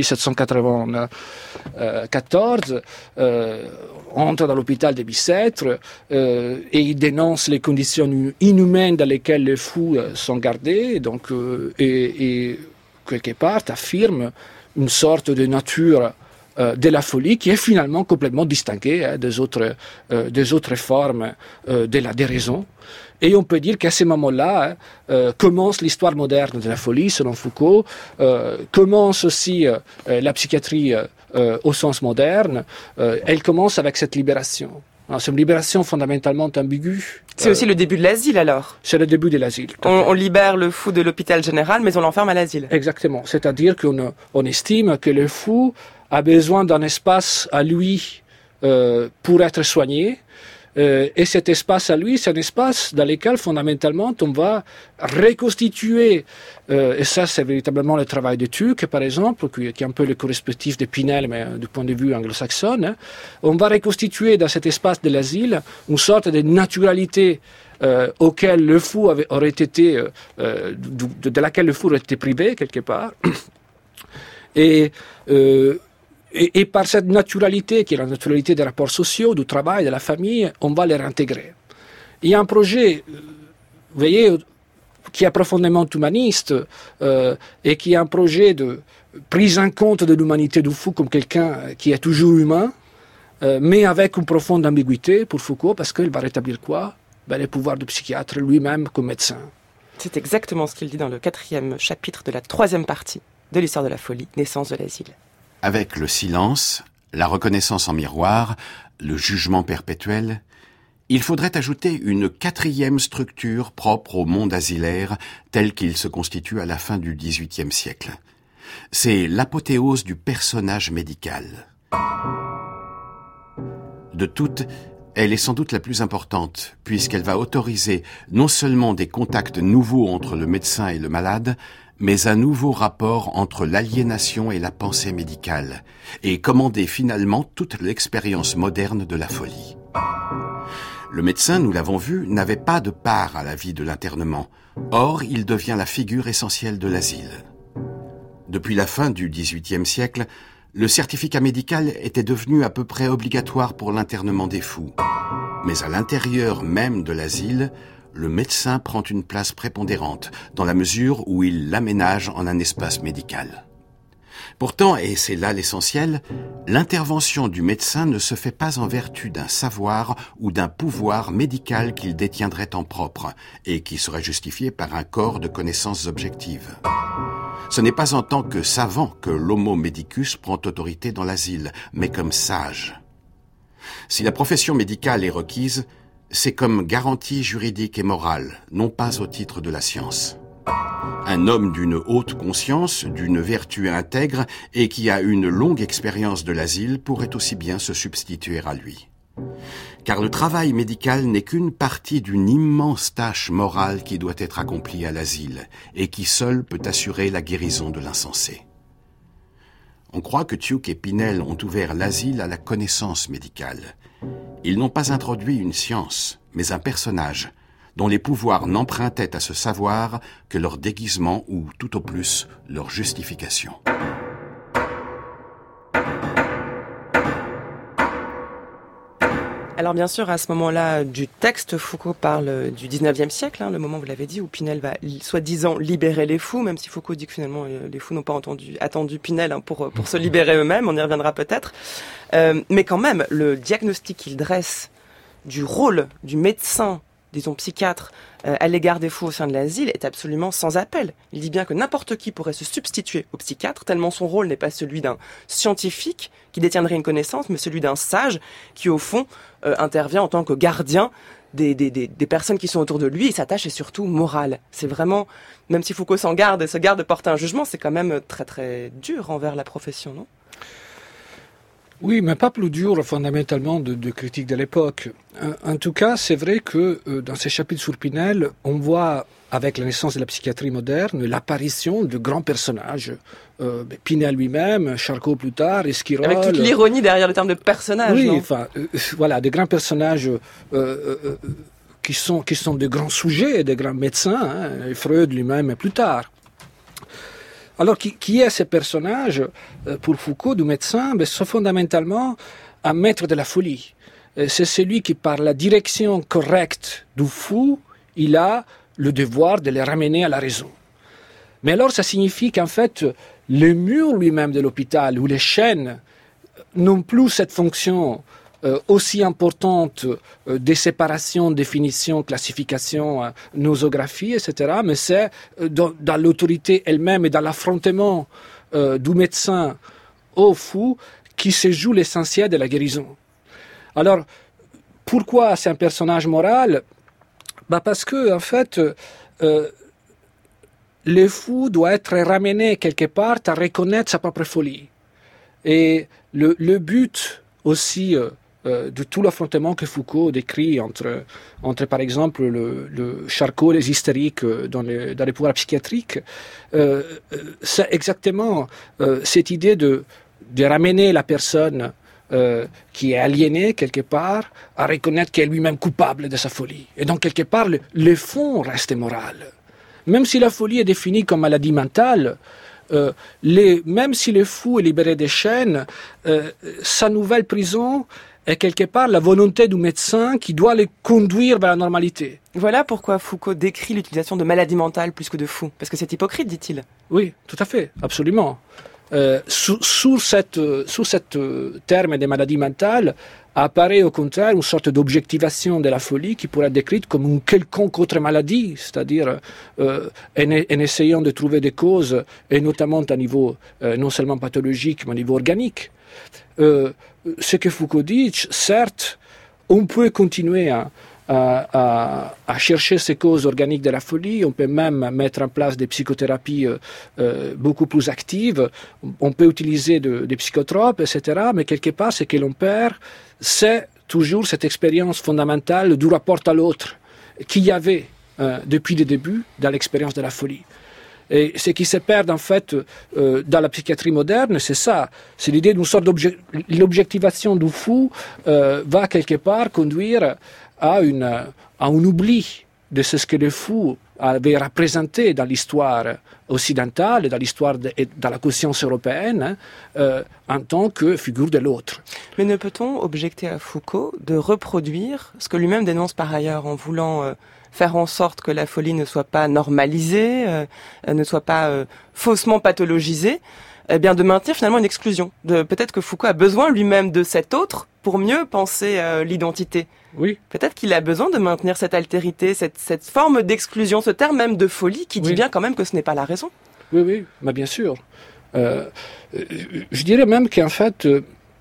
Speaker 3: 1794 entre dans l'hôpital de Bicêtre et il dénonce les conditions inhumaines dans lesquelles les fous sont gardés, donc, et quelque part affirme une sorte de nature de la folie qui est finalement complètement distinguée des autres formes de la déraison. Et on peut dire qu'à ce moment-là commence l'histoire moderne de la folie, selon Foucault, commence aussi la psychiatrie au sens moderne, elle commence avec cette libération. Alors, c'est une libération fondamentalement ambiguë.
Speaker 1: C'est aussi le début de l'asile alors?
Speaker 3: C'est le début de l'asile.
Speaker 1: On libère le fou de l'hôpital général, mais on l'enferme à l'asile.
Speaker 3: Exactement. C'est-à-dire qu'on estime que le fou a besoin d'un espace à lui pour être soigné. Et cet espace à lui, c'est un espace dans lequel fondamentalement on va reconstituer, et ça c'est véritablement le travail de Tuck par exemple, qui est un peu le correspectif de Pinel mais du point de vue anglo-saxon, on va reconstituer dans cet espace de l'asile une sorte de naturalité auquel le fou aurait été, de laquelle le fou aurait été privé quelque part. Et par cette naturalité, qui est la naturalité des rapports sociaux, du travail, de la famille, on va les réintégrer. Il y a un projet, vous voyez, qui est profondément humaniste et qui est un projet de prise en compte de l'humanité du fou comme quelqu'un qui est toujours humain, mais avec une profonde ambiguïté pour Foucault, parce qu'il va rétablir quoi? Le pouvoir du psychiatre lui-même comme médecin.
Speaker 1: C'est exactement ce qu'il dit dans le 4e chapitre de la 3e partie de l'histoire de la folie, naissance de l'asile.
Speaker 4: Avec le silence, la reconnaissance en miroir, le jugement perpétuel, il faudrait ajouter une 4e structure propre au monde asilaire tel qu'il se constitue à la fin du XVIIIe siècle. C'est l'apothéose du personnage médical. De toutes, elle est sans doute la plus importante, puisqu'elle va autoriser non seulement des contacts nouveaux entre le médecin et le malade, mais un nouveau rapport entre l'aliénation et la pensée médicale, et commander finalement toute l'expérience moderne de la folie. Le médecin, nous l'avons vu, n'avait pas de part à la vie de l'internement. Or, il devient la figure essentielle de l'asile. Depuis la fin du XVIIIe siècle, le certificat médical était devenu à peu près obligatoire pour l'internement des fous. Mais à l'intérieur même de l'asile, le médecin prend une place prépondérante, dans la mesure où il l'aménage en un espace médical. Pourtant, et c'est là l'essentiel, l'intervention du médecin ne se fait pas en vertu d'un savoir ou d'un pouvoir médical qu'il détiendrait en propre, et qui serait justifié par un corps de connaissances objectives. Ce n'est pas en tant que savant que l'homo medicus prend autorité dans l'asile, mais comme sage. Si la profession médicale est requise, c'est comme garantie juridique et morale, non pas au titre de la science. Un homme d'une haute conscience, d'une vertu intègre et qui a une longue expérience de l'asile pourrait aussi bien se substituer à lui. Car le travail médical n'est qu'une partie d'une immense tâche morale qui doit être accomplie à l'asile et qui seule peut assurer la guérison de l'insensé. On croit que Tuke et Pinel ont ouvert l'asile à la connaissance médicale. Ils n'ont pas introduit une science, mais un personnage, dont les pouvoirs n'empruntaient à ce savoir que leur déguisement ou, tout au plus, leur justification.
Speaker 1: Alors bien sûr, à ce moment-là du texte, Foucault parle du 19e siècle, le moment, vous l'avez dit, où Pinel va soi-disant libérer les fous, même si Foucault dit que finalement les fous n'ont pas attendu Pinel pour se libérer eux-mêmes, on y reviendra peut-être. Mais quand même, le diagnostic qu'il dresse du rôle du médecin, disons psychiatre, à l'égard des fous au sein de l'asile est absolument sans appel. Il dit bien que n'importe qui pourrait se substituer au psychiatre, tellement son rôle n'est pas celui d'un scientifique qui détiendrait une connaissance, mais celui d'un sage qui, au fond, intervient en tant que gardien des personnes qui sont autour de lui, et sa tâche est surtout morale. C'est vraiment, même si Foucault s'en garde et se garde de porter un jugement, c'est quand même très très dur envers la profession, non ?
Speaker 3: Oui, mais pas plus dur fondamentalement de critique de l'époque. En tout cas, c'est vrai que dans ces chapitres sur Pinel, on voit, avec la naissance de la psychiatrie moderne, l'apparition de grands personnages. Pinel lui-même, Charcot plus tard, Esquirol...
Speaker 1: Avec toute l'ironie derrière le terme de personnage,
Speaker 3: oui,
Speaker 1: non ?
Speaker 3: Enfin, voilà, des grands personnages qui sont de grands sujets, des grands médecins, Freud lui-même plus tard. Alors, qui est ce personnage pour Foucault, du médecin? C'est fondamentalement un maître de la folie. C'est celui qui, par la direction correcte du fou, il a le devoir de le ramener à la raison. Mais alors, ça signifie qu'en fait, le mur lui-même de l'hôpital, ou les chaînes, n'ont plus cette fonction aussi importante des séparations, définitions, classifications, nosographie, etc. Mais c'est dans l'autorité elle-même et dans l'affrontement du médecin au fou qui se joue l'essentiel de la guérison. Alors, pourquoi c'est un personnage moral ? Parce que, en fait, le fou doit être ramené quelque part à reconnaître sa propre folie. Et le but aussi de tout l'affrontement que Foucault décrit entre par exemple, le Charcot et les hystériques dans les pouvoirs psychiatriques, c'est exactement cette idée de ramener la personne qui est aliénée quelque part à reconnaître qu'elle est lui-même coupable de sa folie. Et donc, quelque part, le fond reste moral. Même si la folie est définie comme maladie mentale, même si le fou est libéré des chaînes, sa nouvelle prison est quelque part la volonté du médecin qui doit le conduire vers la normalité.
Speaker 1: Voilà pourquoi Foucault décrit l'utilisation de maladie mentale plus que de fou. Parce que c'est hypocrite, dit-il.
Speaker 3: Oui, tout à fait, absolument. Sous cette terme des maladies mentales apparaît au contraire une sorte d'objectivation de la folie qui pourrait être décrite comme une quelconque autre maladie, c'est-à-dire en essayant de trouver des causes, et notamment à niveau non seulement pathologique, mais à niveau organique. Ce que Foucault dit, certes, on peut continuer à chercher ces causes organiques de la folie, on peut même mettre en place des psychothérapies beaucoup plus actives, on peut utiliser des psychotropes, etc., mais quelque part, ce que l'on perd, c'est toujours cette expérience fondamentale du rapport à l'autre qu'il y avait depuis le début dans l'expérience de la folie. Et ce qui se perd en fait dans la psychiatrie moderne, c'est ça. C'est l'idée d'une sorte l'objectivation du fou va quelque part conduire à un oubli de ce que le fou avait représenté dans l'histoire occidentale et dans la conscience européenne en tant que figure de l'autre.
Speaker 1: Mais ne peut-on objecter à Foucault de reproduire ce que lui-même dénonce par ailleurs en voulant faire en sorte que la folie ne soit pas normalisée, ne soit pas faussement pathologisée, eh bien de maintenir finalement une exclusion. Peut-être que Foucault a besoin lui-même de cet autre pour mieux penser l'identité.
Speaker 3: Oui.
Speaker 1: Peut-être qu'il a besoin de maintenir cette altérité, cette forme d'exclusion, ce terme même de folie qui dit bien quand même que ce n'est pas la raison.
Speaker 3: Oui, mais bien sûr. Je dirais même qu'en fait,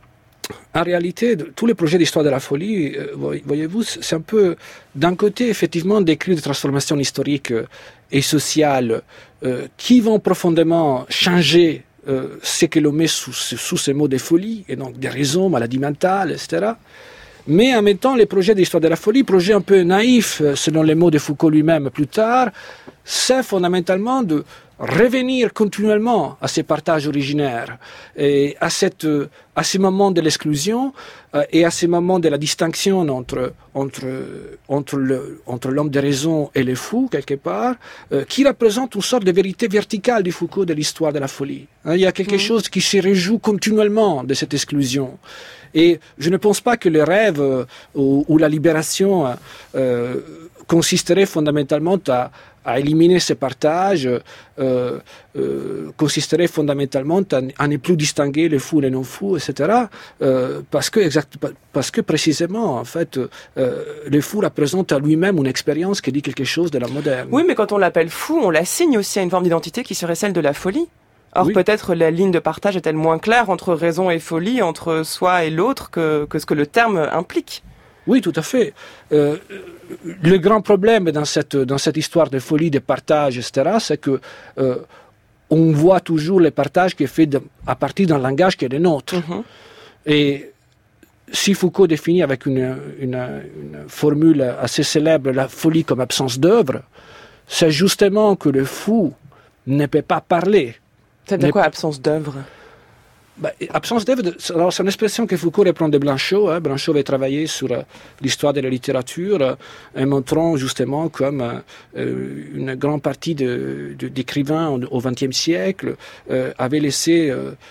Speaker 3: en réalité, tous les projets d'histoire de la folie, voyez-vous, c'est un peu, d'un côté, effectivement, décrire des transformations historiques et sociales qui vont profondément changer ce que l'on met sous ces mots de folie, et donc des raisons, maladies mentales, etc. Mais en même temps, les projets d'histoire de la folie, projets un peu naïfs, selon les mots de Foucault lui-même plus tard, c'est fondamentalement de revenir continuellement à ces partages originaires et à ces moments de l'exclusion et à ces moments de la distinction entre l'homme de raison et le fou, quelque part, qui représente une sorte de vérité verticale du Foucault de l'histoire de la folie. Il y a quelque chose qui se réjoue continuellement de cette exclusion. Et je ne pense pas que le rêve ou la libération consisterait fondamentalement à éliminer ces partages, consisterait fondamentalement à ne plus distinguer les fous et les non-fous, etc. Parce que précisément, en fait, le fou représente à lui-même une expérience qui dit quelque chose de la moderne.
Speaker 1: Oui, mais quand on l'appelle fou, on l'assigne aussi à une forme d'identité qui serait celle de la folie. Or, oui. Peut-être la ligne de partage est-elle moins claire entre raison et folie, entre soi et l'autre, que ce que le terme implique.
Speaker 3: Oui, tout à fait. Le grand problème dans cette histoire de folie, de partage, etc., c'est que on voit toujours le partage qui est fait à partir d'un langage qui est le nôtre. Mm-hmm. Et si Foucault définit avec une formule assez célèbre la folie comme absence d'œuvre, c'est justement que le fou ne peut pas parler.
Speaker 1: C'est-à-dire quoi, absence d'œuvre ?
Speaker 3: Absence d'œuvre, c'est une expression que Foucault reprend de Blanchot. Blanchot avait travaillé sur l'histoire de la littérature, montrant justement comme une grande partie d'écrivains au XXe siècle avaient laissé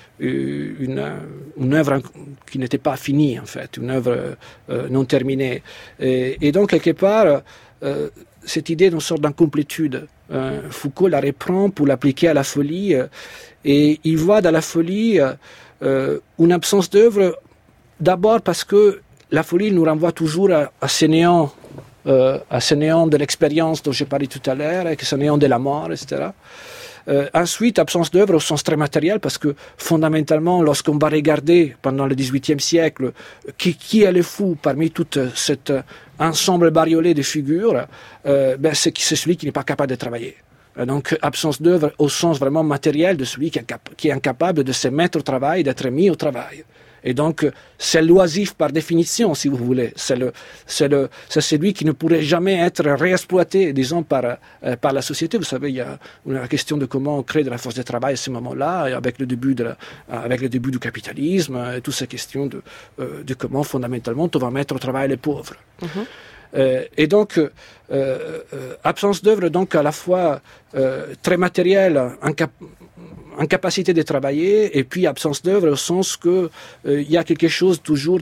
Speaker 3: une œuvre qui n'était pas finie, en fait, une œuvre non terminée. Et donc, quelque part, cette idée d'une sorte d'incomplétude, Foucault la reprend pour l'appliquer à la folie, et il voit dans la folie une absence d'œuvre, d'abord parce que la folie nous renvoie toujours à ce néant de l'expérience dont j'ai parlé tout à l'heure, et ce néant de la mort, etc. Ensuite, absence d'œuvre au sens très matériel, parce que fondamentalement, lorsqu'on va regarder pendant le XVIIIe siècle qui est le fou parmi tout cet ensemble bariolé de figures, c'est celui qui n'est pas capable de travailler. Donc, absence d'œuvre au sens vraiment matériel de celui qui est incapable de se mettre au travail, d'être mis au travail. Et donc, c'est l'oisif par définition, si vous voulez. C'est celui qui ne pourrait jamais être réexploité, disons, par la société. Vous savez, il y a la question de comment on crée de la force de travail à ce moment-là, avec le début du capitalisme, et toutes ces questions de comment, fondamentalement, on va mettre au travail les pauvres. Mm-hmm. Et donc, absence d'œuvre, donc, à la fois très matérielle, incapacité de travailler, et puis absence d'œuvre au sens que il y a quelque chose toujours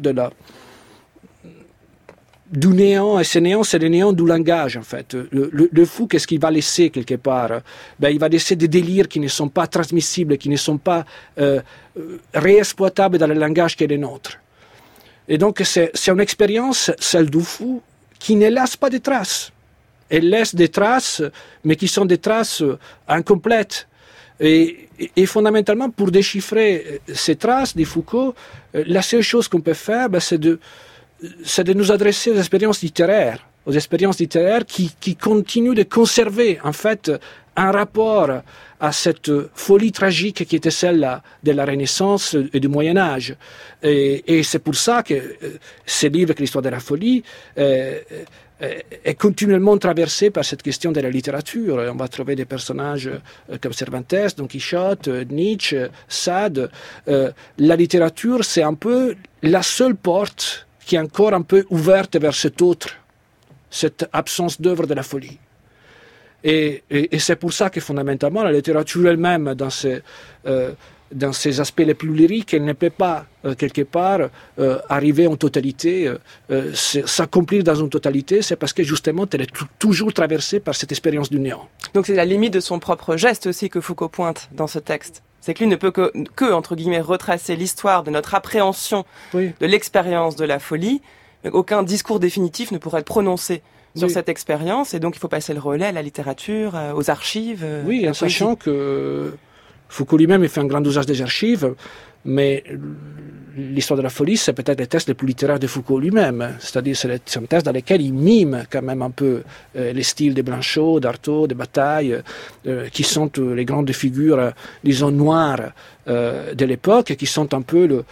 Speaker 3: du néant, et ce néant, c'est le néant du langage, en fait. Le fou, qu'est-ce qu'il va laisser quelque part ? Il va laisser des délires qui ne sont pas transmissibles, qui ne sont pas réexploitables dans le langage qui est le nôtre. Et donc, c'est une expérience, celle du fou, qui ne laisse pas de traces. Elle laisse des traces, mais qui sont des traces incomplètes. Et fondamentalement, pour déchiffrer ces traces de Foucault, la seule chose qu'on peut faire, c'est de nous adresser aux expériences littéraires qui continuent de conserver, en fait, un rapport à cette folie tragique qui était celle de la Renaissance et du Moyen-Âge. Et c'est pour ça que ces livres, l'histoire de la folie, est continuellement traversé par cette question de la littérature. On va trouver des personnages comme Cervantes, Don Quichotte, Nietzsche, Sade. La littérature, c'est un peu la seule porte qui est encore un peu ouverte vers cet autre, cette absence d'œuvre de la folie. Et c'est pour ça que fondamentalement la littérature elle-même, dans ses aspects les plus lyriques, elle ne peut pas, quelque part, arriver en totalité, s'accomplir dans une totalité, c'est parce que justement elle est toujours traversée par cette expérience du néant.
Speaker 1: Donc c'est la limite de son propre geste aussi que Foucault pointe dans ce texte. C'est que lui ne peut que entre guillemets, retracer l'histoire de notre appréhension de l'expérience de la folie, mais aucun discours définitif ne pourrait être prononcé sur cette expérience, et donc il faut passer le relais à la littérature, aux archives.
Speaker 3: Oui, en sachant que Foucault lui-même fait un grand usage des archives, mais l'histoire de la folie, c'est peut-être les textes les plus littéraires de Foucault lui-même. C'est-à-dire, c'est un texte dans lesquels il mime quand même un peu les styles de Blanchot, d'Artaud, de Bataille, qui sont les grandes figures, disons, noires de l'époque, et qui sont un peu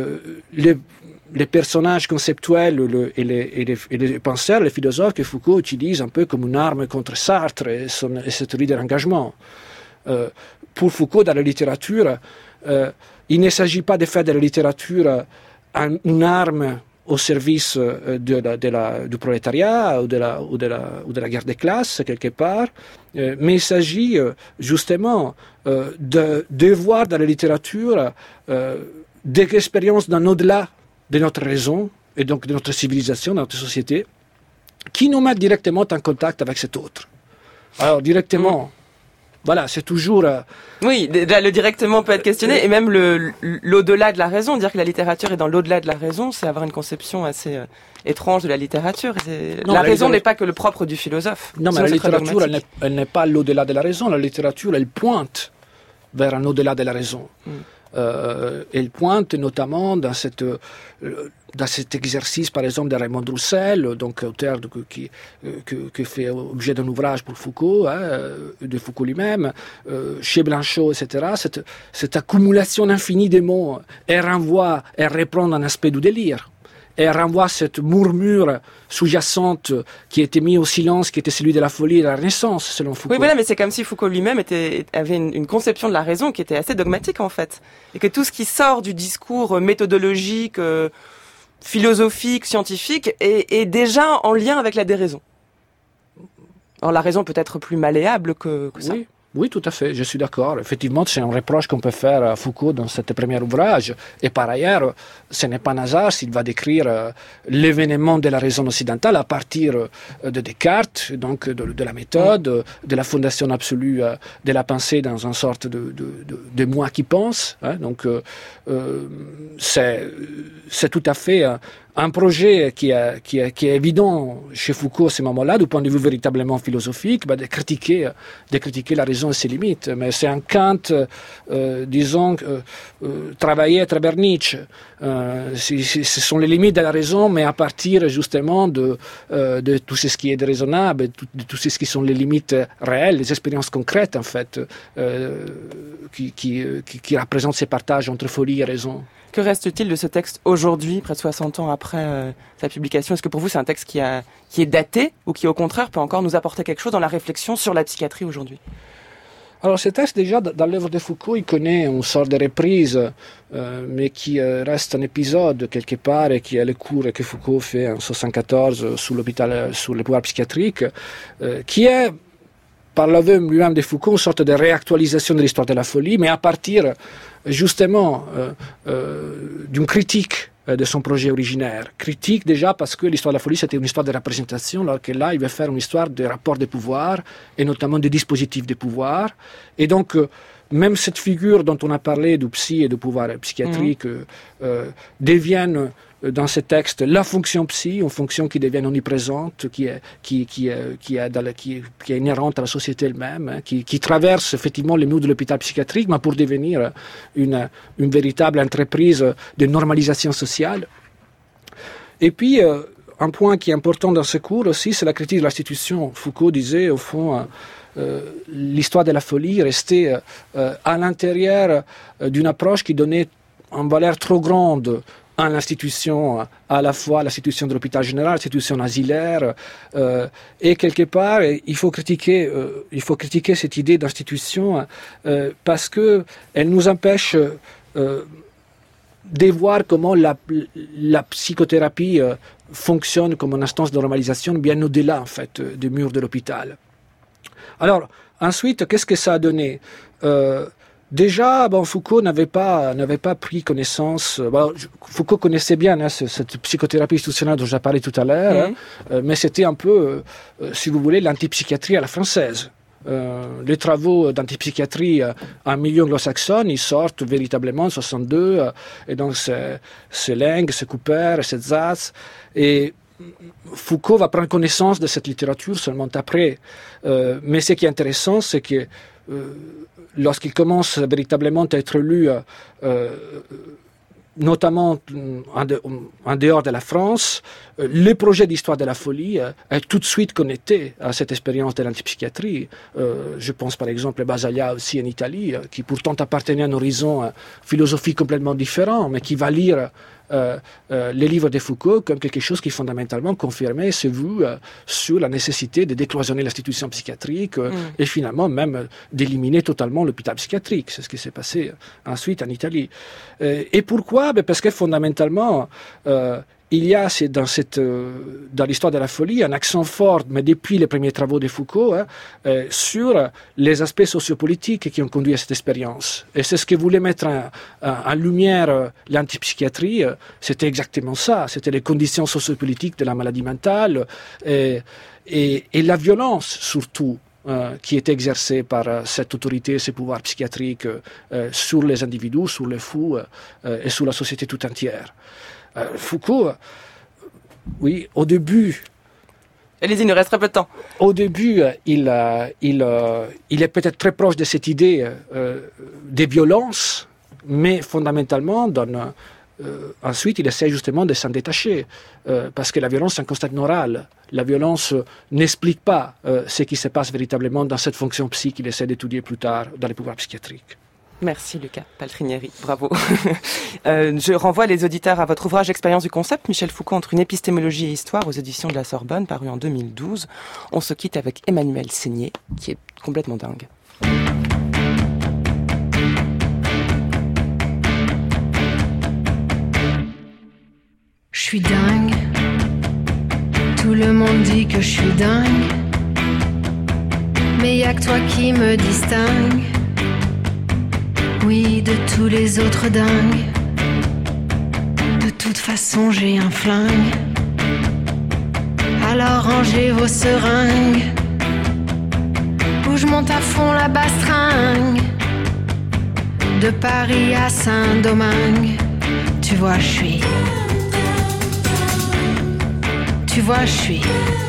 Speaker 3: les personnages conceptuels et les penseurs, les philosophes que Foucault utilise un peu comme une arme contre Sartre et sa théorie de l'engagement. Pour Foucault, dans la littérature, il ne s'agit pas de faire de la littérature une arme au service du prolétariat ou de la guerre des classes, quelque part, mais il s'agit justement de voir dans la littérature des expériences d'un au-delà de notre raison et donc de notre civilisation, de notre société, qui nous mettent directement en contact avec cet autre. Alors, directement... Voilà, c'est toujours...
Speaker 1: Oui, le directement peut être questionné, et même l'au-delà de la raison. Dire que la littérature est dans l'au-delà de la raison, c'est avoir une conception assez étrange de la littérature. La raison n'est pas que le propre du philosophe.
Speaker 3: Non, mais la littérature, elle n'est pas l'au-delà de la raison. La littérature, elle pointe vers un au-delà de la raison. Elle pointe notamment dans cet exercice, par exemple, de Raymond Roussel, donc auteur qui fait objet d'un ouvrage pour Foucault, de Foucault lui-même, chez Blanchot, etc. Cette accumulation infinie des mots, elle reprend un aspect du délire. Elle renvoie cette murmure sous-jacente qui était mise au silence, qui était celui de la folie et de la Renaissance, selon Foucault.
Speaker 1: Oui, voilà, mais c'est comme si Foucault lui-même avait une conception de la raison qui était assez dogmatique, en fait. Et que tout ce qui sort du discours méthodologique, philosophique, scientifique, est déjà en lien avec la déraison. Alors la raison peut être plus malléable que ça.
Speaker 3: Oui, tout à fait, je suis d'accord. Effectivement, c'est un reproche qu'on peut faire à Foucault dans cet premier ouvrage. Et par ailleurs, ce n'est pas un hasard s'il va décrire l'événement de la raison occidentale à partir de Descartes, donc de la méthode, de la fondation absolue de la pensée dans une sorte de moi qui pense. Donc, c'est tout à fait un projet qui est évident chez Foucault à ce moment-là, du point de vue véritablement philosophique, de critiquer la raison et ses limites. Mais c'est un Kant, disons, travaillé à travers Nietzsche. Ce sont les limites de la raison, mais à partir justement de tout ce qui est déraisonnable, de tout ce qui sont les limites réelles, les expériences concrètes, en fait, qui représentent ces partages entre folie et raison.
Speaker 1: Que reste-t-il de ce texte aujourd'hui, près de 60 ans après sa publication? Est-ce que pour vous c'est un texte qui est daté ou qui au contraire peut encore nous apporter quelque chose dans la réflexion sur la psychiatrie aujourd'hui?
Speaker 3: Alors ce texte déjà dans l'œuvre de Foucault il connaît une sorte de reprise mais qui reste un épisode quelque part et qui est le cours que Foucault fait en 1974 sur le pouvoir psychiatrique qui est par l'aveu lui-même de Foucault, une sorte de réactualisation de l'histoire de la folie, mais à partir justement d'une critique de son projet originaire. Critique déjà parce que l'histoire de la folie c'était une histoire de représentation, alors que là il veut faire une histoire de rapports de pouvoir, et notamment des dispositifs de pouvoir. Et donc, même cette figure dont on a parlé du psy et du pouvoir psychiatrique deviennent dans ce texte la fonction psy, une fonction qui devient omniprésente, qui est inhérente à la société elle-même, qui traverse effectivement les murs de l'hôpital psychiatrique, mais pour devenir une véritable entreprise de normalisation sociale. Et puis, un point qui est important dans ce cours aussi, c'est la critique de l'institution. Foucault disait, au fond, l'histoire de la folie restait à l'intérieur d'une approche qui donnait une valeur trop grande à l'institution, à la fois l'institution de l'hôpital général, l'institution asilaire, et quelque part, il faut critiquer cette idée d'institution parce que elle nous empêche de voir comment la psychothérapie fonctionne comme une instance de normalisation bien au-delà en fait du mur de l'hôpital. Alors ensuite, qu'est-ce que ça a donné? Déjà, Foucault n'avait pas pris connaissance. Foucault connaissait bien cette psychothérapie institutionnelle dont j'ai parlé tout à l'heure, mais c'était un peu, si vous voulez, l'antipsychiatrie à la française. Les travaux d'antipsychiatrie en milieu anglo-saxon, ils sortent véritablement en 62, et donc c'est Laing, c'est Cooper, c'est Zatz, et Foucault va prendre connaissance de cette littérature seulement après. Mais ce qui est intéressant, c'est que lorsqu'il commence véritablement à être lu, notamment en dehors de la France, le projet d'histoire de la folie est tout de suite connecté à cette expérience de l'antipsychiatrie. Je pense par exemple à Basaglia aussi en Italie, qui pourtant appartenait à un horizon philosophique complètement différent, mais qui va lire les livres de Foucault comme quelque chose qui fondamentalement confirmait ses vues sur la nécessité de décloisonner l'institution psychiatrique et finalement même d'éliminer totalement l'hôpital psychiatrique. C'est ce qui s'est passé ensuite en Italie. Et pourquoi? Parce que fondamentalement, il y a dans l'histoire de la folie un accent fort, mais depuis les premiers travaux de Foucault, sur les aspects sociopolitiques qui ont conduit à cette expérience. Et c'est ce que voulait mettre en lumière l'antipsychiatrie, c'était exactement ça, c'était les conditions sociopolitiques de la maladie mentale et la violence surtout. Qui est exercée par cette autorité, ces pouvoirs psychiatriques sur les individus, sur les fous et sur la société tout entière. Foucault, oui, au début...
Speaker 1: Allez-y, il nous reste très peu de temps.
Speaker 3: Au début, il est peut-être très proche de cette idée des violences, mais fondamentalement, ensuite, il essaie justement de s'en détacher, parce que la violence est un constat moral. La violence n'explique pas ce qui se passe véritablement dans cette fonction psy qu'il essaie d'étudier plus tard dans les pouvoirs psychiatriques.
Speaker 1: Merci Luca Paltrinieri, bravo. Je renvoie les auditeurs à votre ouvrage Expérience du concept, Michel Foucault entre une épistémologie et histoire aux éditions de la Sorbonne, paru en 2012. On se quitte avec Emmanuel Seigné, qui est complètement dingue.
Speaker 5: Je suis dingue, tout le monde dit que je suis dingue, mais y'a que toi qui me distingue. Oui, de tous les autres dingues. De toute façon, j'ai un flingue. Alors rangez vos seringues, où je monte à fond la bastringue. De Paris à Saint-Domingue, tu vois, je suis. Tu vois, je suis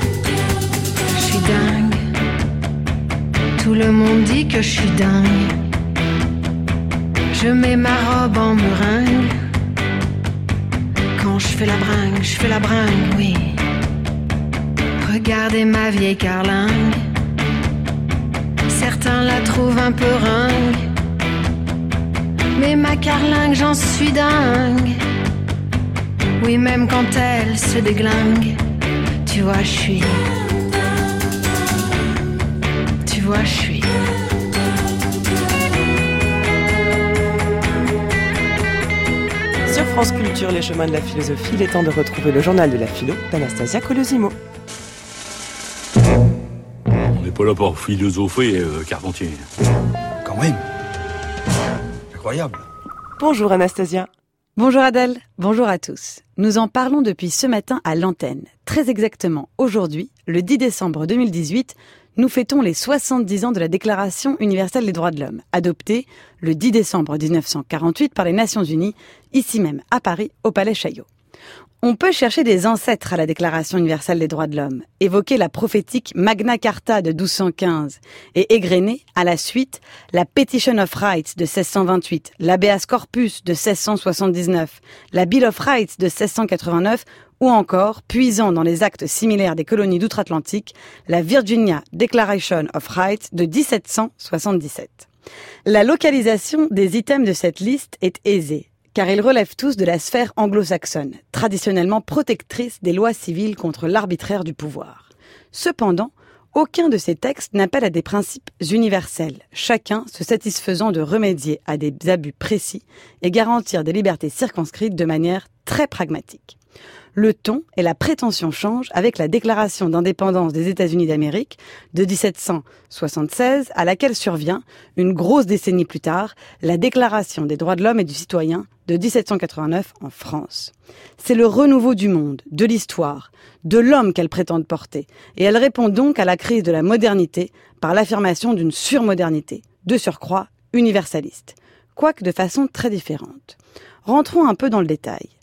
Speaker 5: dingue. Tout le monde dit que je suis dingue. Je mets ma robe en meringue. Quand je fais la bringue, oui. Regardez ma vieille carlingue. Certains la trouvent un peu ringue, mais ma carlingue, j'en suis dingue. Oui, même quand elle se déglingue. Tu vois, je suis. Tu vois, je suis.
Speaker 1: Sur France Culture, les chemins de la philosophie, il est temps de retrouver le journal de la philo d'Anastasia Colosimo.
Speaker 6: On n'est pas là pour philosopher, Carpentier.
Speaker 7: Quand même. Incroyable.
Speaker 1: Bonjour Anastasia.
Speaker 8: Bonjour Adèle, bonjour à tous. Nous en parlons depuis ce matin à l'antenne. Très exactement, aujourd'hui, le 10 décembre 2018, nous fêtons les 70 ans de la Déclaration universelle des droits de l'homme, adoptée le 10 décembre 1948 par les Nations Unies, ici même à Paris, au Palais Chaillot. On peut chercher des ancêtres à la Déclaration universelle des droits de l'homme, évoquer la prophétique Magna Carta de 1215 et égrener, à la suite, la Petition of Rights de 1628, l'Habeas Corpus de 1679, la Bill of Rights de 1689 ou encore, puisant dans les actes similaires des colonies d'outre-Atlantique, la Virginia Declaration of Rights de 1777. La localisation des items de cette liste est aisée, car ils relèvent tous de la sphère anglo-saxonne, traditionnellement protectrice des lois civiles contre l'arbitraire du pouvoir. Cependant, aucun de ces textes n'appelle à des principes universels, chacun se satisfaisant de remédier à des abus précis et garantir des libertés circonscrites de manière très pragmatique. Le ton et la prétention changent avec la déclaration d'indépendance des États-Unis d'Amérique de 1776, à laquelle survient, une grosse décennie plus tard, la Déclaration des droits de l'homme et du citoyen de 1789 en France. C'est le renouveau du monde, de l'histoire, de l'homme qu'elle prétend porter, et elle répond donc à la crise de la modernité par l'affirmation d'une surmodernité, de surcroît universaliste, quoique de façon très différente. Rentrons un peu dans le détail.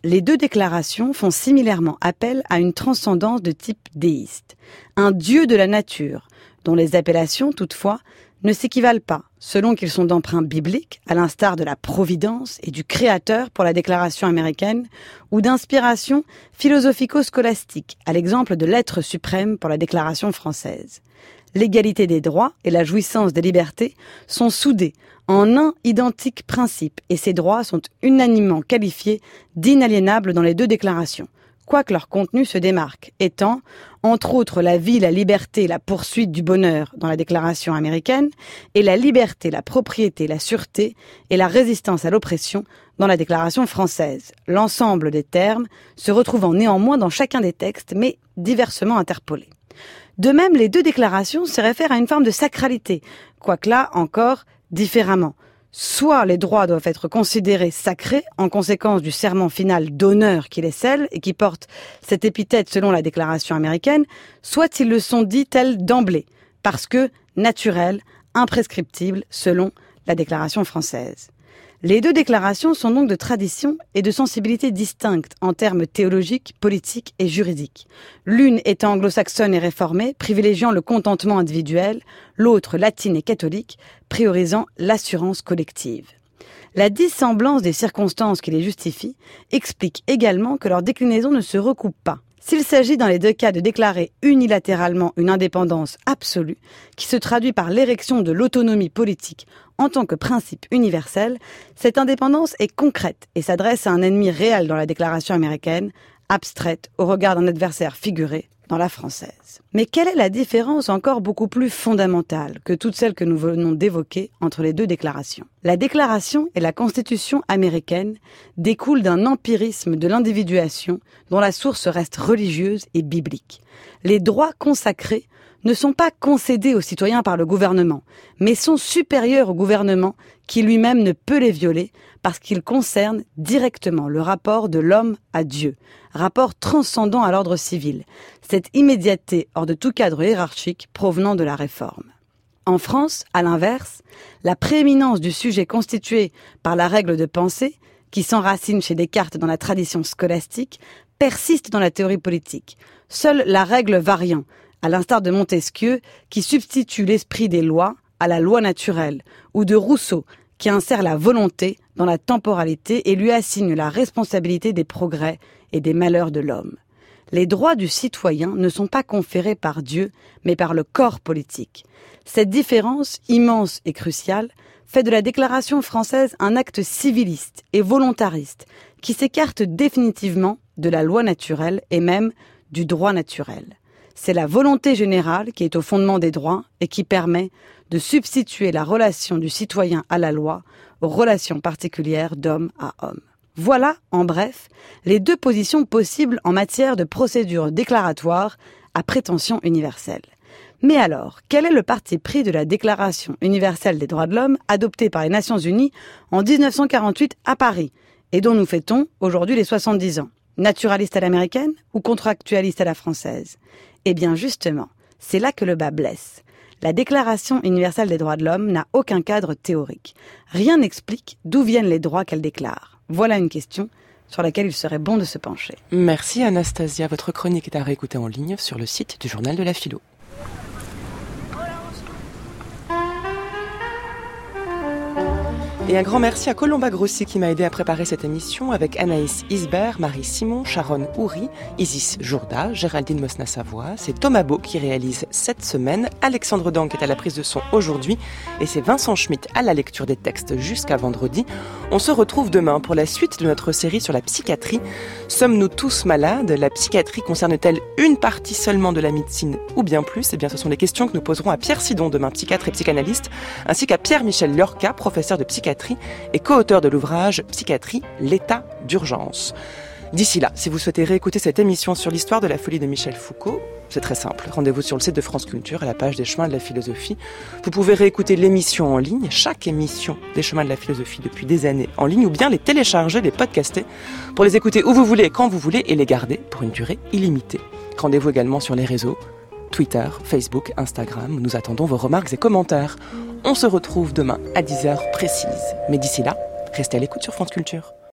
Speaker 8: les deux déclarations font similairement appel à une transcendance de type déiste, un dieu de la nature, dont les appellations, toutefois, ne s'équivalent pas, selon qu'ils sont d'emprunt biblique, à l'instar de la providence et du créateur pour la déclaration américaine, ou d'inspiration philosophico-scolastique, à l'exemple de l'être suprême pour la déclaration française. L'égalité des droits et la jouissance des libertés sont soudés en un identique principe, et ces droits sont unanimement qualifiés d'inaliénables dans les deux déclarations, quoique leur contenu se démarque, étant, entre autres, la vie, la liberté et la poursuite du bonheur dans la déclaration américaine, et la liberté, la propriété, la sûreté et la résistance à l'oppression dans la déclaration française. L'ensemble des termes se retrouvant néanmoins dans chacun des textes, mais diversement interpolés. De même, les deux déclarations se réfèrent à une forme de sacralité, quoique là encore différemment. Soit les droits doivent être considérés sacrés en conséquence du serment final d'honneur qui les scelle et qui porte cette épithète selon la déclaration américaine, soit ils le sont dits tels d'emblée, parce que naturels, imprescriptibles selon la déclaration française. Les deux déclarations sont donc de tradition et de sensibilité distinctes en termes théologiques, politiques et juridiques. L'une étant anglo-saxonne et réformée, privilégiant le contentement individuel, l'autre latine et catholique, priorisant l'assurance collective. La dissemblance des circonstances qui les justifient explique également que leur déclinaison ne se recoupe pas. S'il s'agit dans les deux cas de déclarer unilatéralement une indépendance absolue, qui se traduit par l'érection de l'autonomie politique en tant que principe universel, cette indépendance est concrète et s'adresse à un ennemi réel dans la déclaration américaine, abstraite au regard d'un adversaire figuré dans la française. Mais quelle est la différence encore beaucoup plus fondamentale que toutes celles que nous venons d'évoquer entre les deux déclarations ? La déclaration et la Constitution américaine découlent d'un empirisme de l'individuation dont la source reste religieuse et biblique. Les droits consacrés ne sont pas concédés aux citoyens par le gouvernement, mais sont supérieurs au gouvernement qui lui-même ne peut les violer parce qu'ils concernent directement le rapport de l'homme à Dieu, rapport transcendant à l'ordre civil, cette immédiateté hors de tout cadre hiérarchique provenant de la Réforme. En France, à l'inverse, la prééminence du sujet constitué par la règle de pensée, qui s'enracine chez Descartes dans la tradition scolastique, persiste dans la théorie politique. Seule la règle variant, à l'instar de Montesquieu, qui substitue l'esprit des lois à la loi naturelle, ou de Rousseau, qui insère la volonté dans la temporalité et lui assigne la responsabilité des progrès et des malheurs de l'homme. Les droits du citoyen ne sont pas conférés par Dieu, mais par le corps politique. Cette différence, immense et cruciale, fait de la déclaration française un acte civiliste et volontariste, qui s'écarte définitivement de la loi naturelle et même du droit naturel. C'est la volonté générale qui est au fondement des droits et qui permet de substituer la relation du citoyen à la loi aux relations particulières d'homme à homme. Voilà, en bref, les deux positions possibles en matière de procédure déclaratoire à prétention universelle. Mais alors, quel est le parti pris de la Déclaration universelle des droits de l'homme adoptée par les Nations Unies en 1948 à Paris et dont nous fêtons aujourd'hui les 70 ans ? Naturaliste à l'américaine ou contractualiste à la française ? Eh bien justement, c'est là que le bas blesse. La Déclaration universelle des droits de l'homme n'a aucun cadre théorique. Rien n'explique d'où viennent les droits qu'elle déclare. Voilà une question sur laquelle il serait bon de se pencher.
Speaker 1: Merci Anastasia. Votre chronique est à réécouter en ligne sur le site du Journal de la Philo. Et un grand merci à Colomba Grossi qui m'a aidé à préparer cette émission avec Anaïs Isbert, Marie Simon, Sharon Houry, Isis Jourda, Géraldine Mosna-Savoie. C'est Thomas Beau qui réalise cette semaine, Alexandre Dan qui est à la prise de son aujourd'hui et c'est Vincent Schmitt à la lecture des textes jusqu'à vendredi. On se retrouve demain pour la suite de notre série sur la psychiatrie. Sommes-nous tous malades ? La psychiatrie concerne-t-elle une partie seulement de la médecine ou bien plus ? Eh bien, ce sont les questions que nous poserons à Pierre Sidon, demain psychiatre et psychanalyste, ainsi qu'à Pierre-Michel Lorca, professeur de psychiatrie et co-auteur de l'ouvrage Psychiatrie, l'état d'urgence. D'ici là, si vous souhaitez réécouter cette émission sur l'histoire de la folie de Michel Foucault, c'est très simple. Rendez-vous sur le site de France Culture à la page des Chemins de la Philosophie. Vous pouvez réécouter l'émission en ligne, chaque émission des Chemins de la Philosophie depuis des années en ligne, ou bien les télécharger, les podcaster, pour les écouter où vous voulez et quand vous voulez et les garder pour une durée illimitée. Rendez-vous également sur les réseaux Twitter, Facebook, Instagram. Nous attendons vos remarques et commentaires. On se retrouve demain à 10h précise. Mais d'ici là, restez à l'écoute sur France Culture.